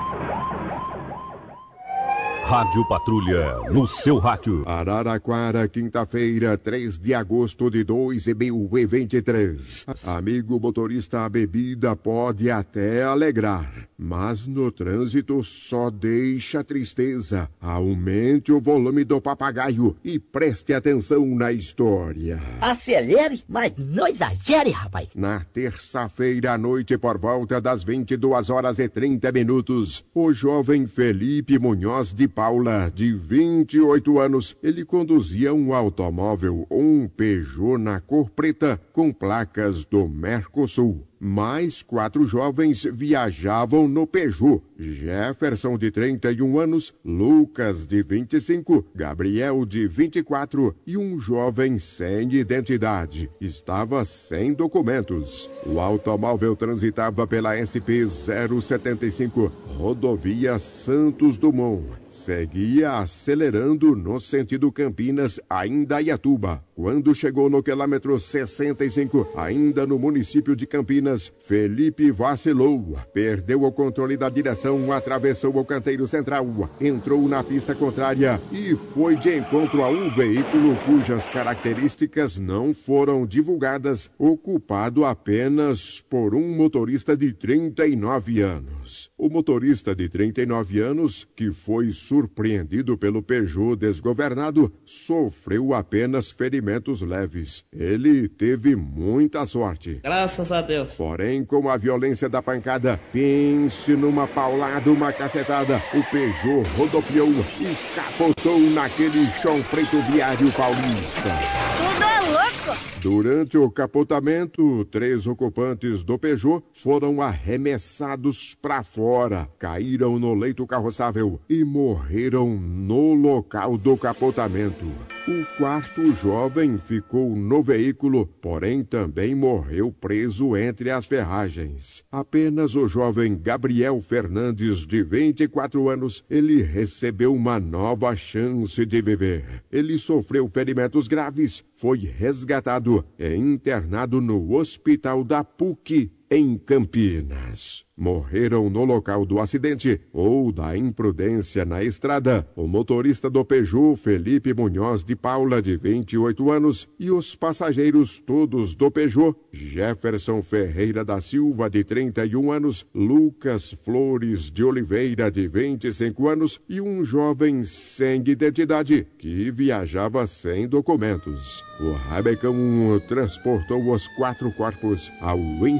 Rádio Patrulha, no seu rádio. Araraquara, quinta-feira, três de agosto de dois mil e vinte e três. Amigo motorista, a bebida pode até alegrar, mas no trânsito só deixa tristeza. Aumente o volume do papagaio e preste atenção na história. Acelere, mas não exagere, rapaz. Na terça-feira à noite, por volta das vinte e duas horas e trinta minutos, o jovem Felipe Munhoz de Paula, de vinte e oito anos, ele conduzia um automóvel, um Peugeot na cor preta, com placas do Mercosul. Mais quatro jovens viajavam no Peugeot. Jefferson, de trinta e um anos, Lucas, de vinte e cinco, Gabriel, de vinte e quatro e um jovem sem identidade. Estava sem documentos. O automóvel transitava pela S P zero setenta e cinco, rodovia Santos Dumont. Seguia acelerando no sentido Campinas a Indaiatuba. Quando chegou no quilômetro sessenta e cinco, ainda no município de Campinas, Felipe vacilou, perdeu o controle da direção, atravessou o canteiro central, entrou na pista contrária e foi de encontro a um veículo cujas características não foram divulgadas, ocupado apenas por um motorista de trinta e nove anos. O motorista de trinta e nove anos, que foi surpreendido pelo Peugeot desgovernado, sofreu apenas ferimentos leves. Ele teve muita sorte. Graças a Deus. Porém, com a violência da pancada, pense numa paulada, uma cacetada, o Peugeot rodopiou e capotou naquele chão preto viário paulista. Tudo é louco! Durante o capotamento, três ocupantes do Peugeot foram arremessados para fora, caíram no leito carroçável e morreram no local do capotamento. O quarto jovem ficou no veículo, porém também morreu preso entre as ferragens. Apenas o jovem Gabriel Fernandes, de vinte e quatro anos, ele recebeu uma nova chance de viver. Ele sofreu ferimentos graves, foi resgatado e internado no hospital da P U C, em Campinas. Morreram no local do acidente ou da imprudência na estrada o motorista do Peugeot, Felipe Munhoz de Paula, de vinte e oito anos, e os passageiros todos do Peugeot, Jefferson Ferreira da Silva, de trinta e um anos, Lucas Flores de Oliveira, de vinte e cinco anos, e um jovem sem identidade que viajava sem documentos. O Rabecão transportou os quatro corpos ao Instituto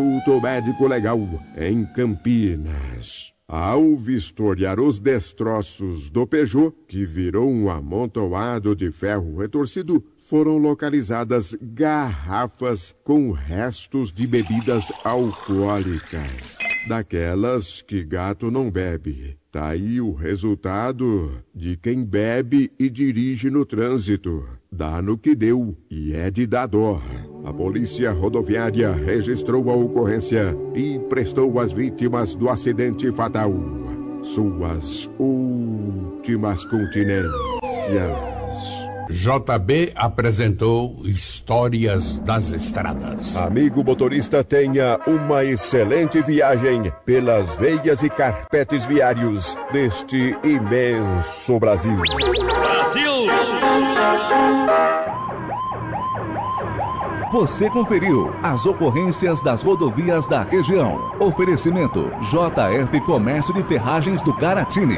Instituto Médico Legal, em Campinas. Ao vistoriar os destroços do Peugeot, que virou um amontoado de ferro retorcido, foram localizadas garrafas com restos de bebidas alcoólicas, daquelas que gato não bebe. Tá aí o resultado de quem bebe e dirige no trânsito. Dá no que deu e é de dar dó. A Polícia Rodoviária registrou a ocorrência e prestou às vítimas do acidente fatal suas últimas continências. J B apresentou Histórias das Estradas. Amigo motorista, tenha uma excelente viagem pelas veias e carpetes viários deste imenso Brasil. Brasil! Você conferiu as ocorrências das rodovias da região. Oferecimento J F Comércio de Ferragens do Caratini.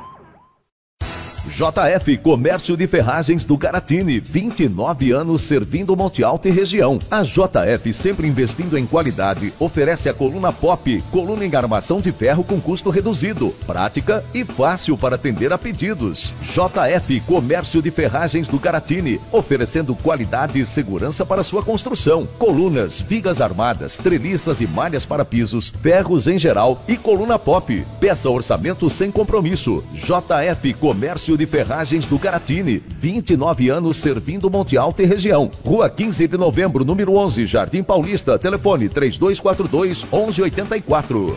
J F Comércio de Ferragens do Caratini, vinte e nove anos servindo Monte Alto e região. A J F, sempre investindo em qualidade, oferece a coluna Pop, coluna em armação de ferro com custo reduzido, prática e fácil para atender a pedidos. J F Comércio de Ferragens do Caratini, oferecendo qualidade e segurança para sua construção. Colunas, vigas armadas, treliças e malhas para pisos, ferros em geral e coluna Pop. Peça orçamento sem compromisso. J F Comércio de Ferragens do Caratini, vinte e nove anos servindo Monte Alto e região. Rua quinze de novembro, número onze, Jardim Paulista. Telefone três dois quatro dois, onze oitenta e quatro.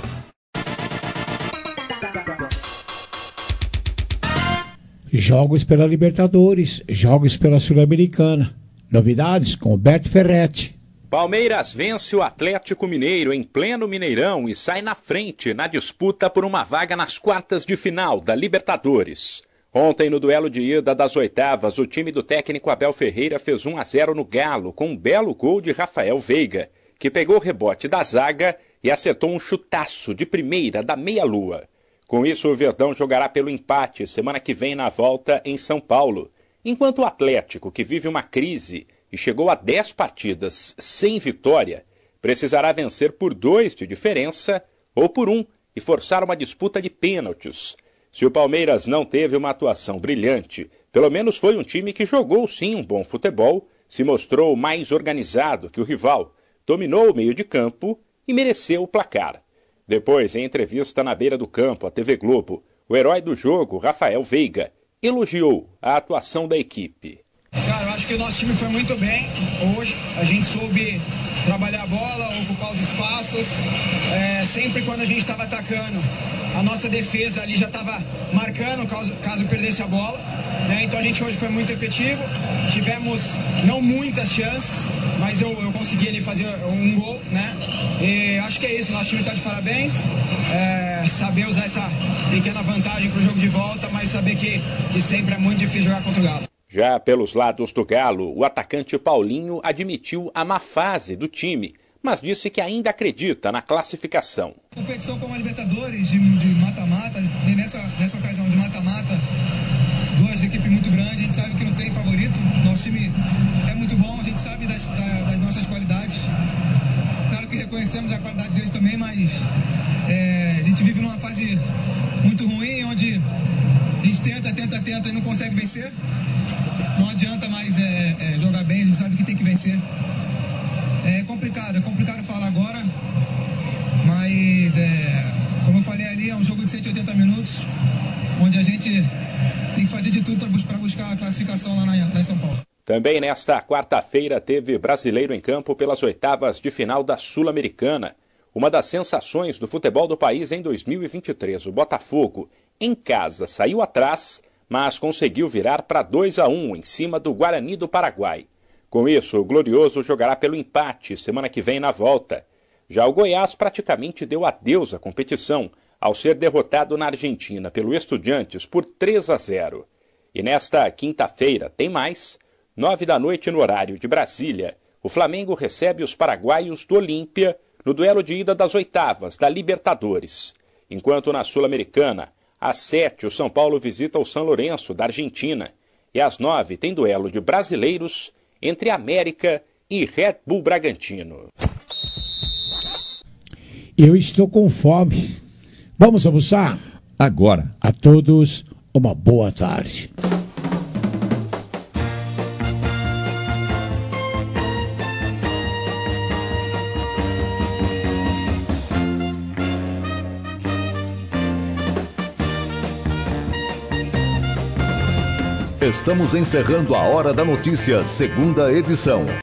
Jogos pela Libertadores, jogos pela Sul-Americana. Novidades com Beto Ferretti. Palmeiras vence o Atlético Mineiro em pleno Mineirão e sai na frente na disputa por uma vaga nas quartas de final da Libertadores. Ontem, no duelo de ida das oitavas, o time do técnico Abel Ferreira fez um a zero no Galo, com um belo gol de Rafael Veiga, que pegou o rebote da zaga e acertou um chutaço de primeira da meia-lua. Com isso, o Verdão jogará pelo empate semana que vem na volta em São Paulo, enquanto o Atlético, que vive uma crise e chegou a dez partidas sem vitória, precisará vencer por dois de diferença ou por um e forçar uma disputa de pênaltis. Se o Palmeiras não teve uma atuação brilhante, pelo menos foi um time que jogou sim um bom futebol, se mostrou mais organizado que o rival, dominou o meio de campo e mereceu o placar. Depois, em entrevista na beira do campo à T V Globo, o herói do jogo, Rafael Veiga, elogiou a atuação da equipe. Cara, eu acho que o nosso time foi muito bem hoje. A gente soube trabalhar a bola, ocupar os espaços. É, sempre quando a gente estava atacando, a nossa defesa ali já estava marcando caso, caso perdesse a bola. Né? Então a gente hoje foi muito efetivo. Tivemos não muitas chances, mas eu, eu consegui ali fazer um gol. Né? E acho que é isso, nosso time está de parabéns. É, saber usar essa pequena vantagem para o jogo de volta, mas saber que, que sempre é muito difícil jogar contra o Galo. Já pelos lados do Galo, o atacante Paulinho admitiu a má fase do time, mas disse que ainda acredita na classificação. Competição como a Libertadores, de mata-mata, e nessa, nessa ocasião de mata-mata, duas equipes muito grandes, a gente sabe que não tem favorito, nosso time é muito bom, a gente sabe das, das nossas qualidades. Claro que reconhecemos a qualidade deles também, mas é, a gente vive numa fase muito ruim, onde a gente tenta, tenta, tenta e não consegue vencer. Não adianta mais é, é, jogar bem, a gente sabe que tem que vencer. É complicado, é complicado falar agora, mas é, como eu falei ali, é um jogo de cento e oitenta minutos, onde a gente tem que fazer de tudo para buscar a classificação lá, na, lá em São Paulo. Também nesta quarta-feira teve brasileiro em campo pelas oitavas de final da Sul-Americana. Uma das sensações do futebol do país em dois mil e vinte e três, o Botafogo, em casa, saiu atrás, mas conseguiu virar para dois a um em cima do Guarani do Paraguai. Com isso, o Glorioso jogará pelo empate semana que vem na volta. Já o Goiás praticamente deu adeus à competição ao ser derrotado na Argentina pelo Estudiantes por três a zero. E nesta quinta-feira tem mais. Nove da noite no horário de Brasília, o Flamengo recebe os paraguaios do Olímpia no duelo de ida das oitavas da Libertadores. Enquanto na Sul-Americana, às sete, o São Paulo visita o São Lourenço, da Argentina. E às nove tem duelo de brasileiros entre América e Red Bull Bragantino. Eu estou com fome. Vamos almoçar? Agora. A todos, uma boa tarde. Estamos encerrando a Hora da Notícia, segunda edição.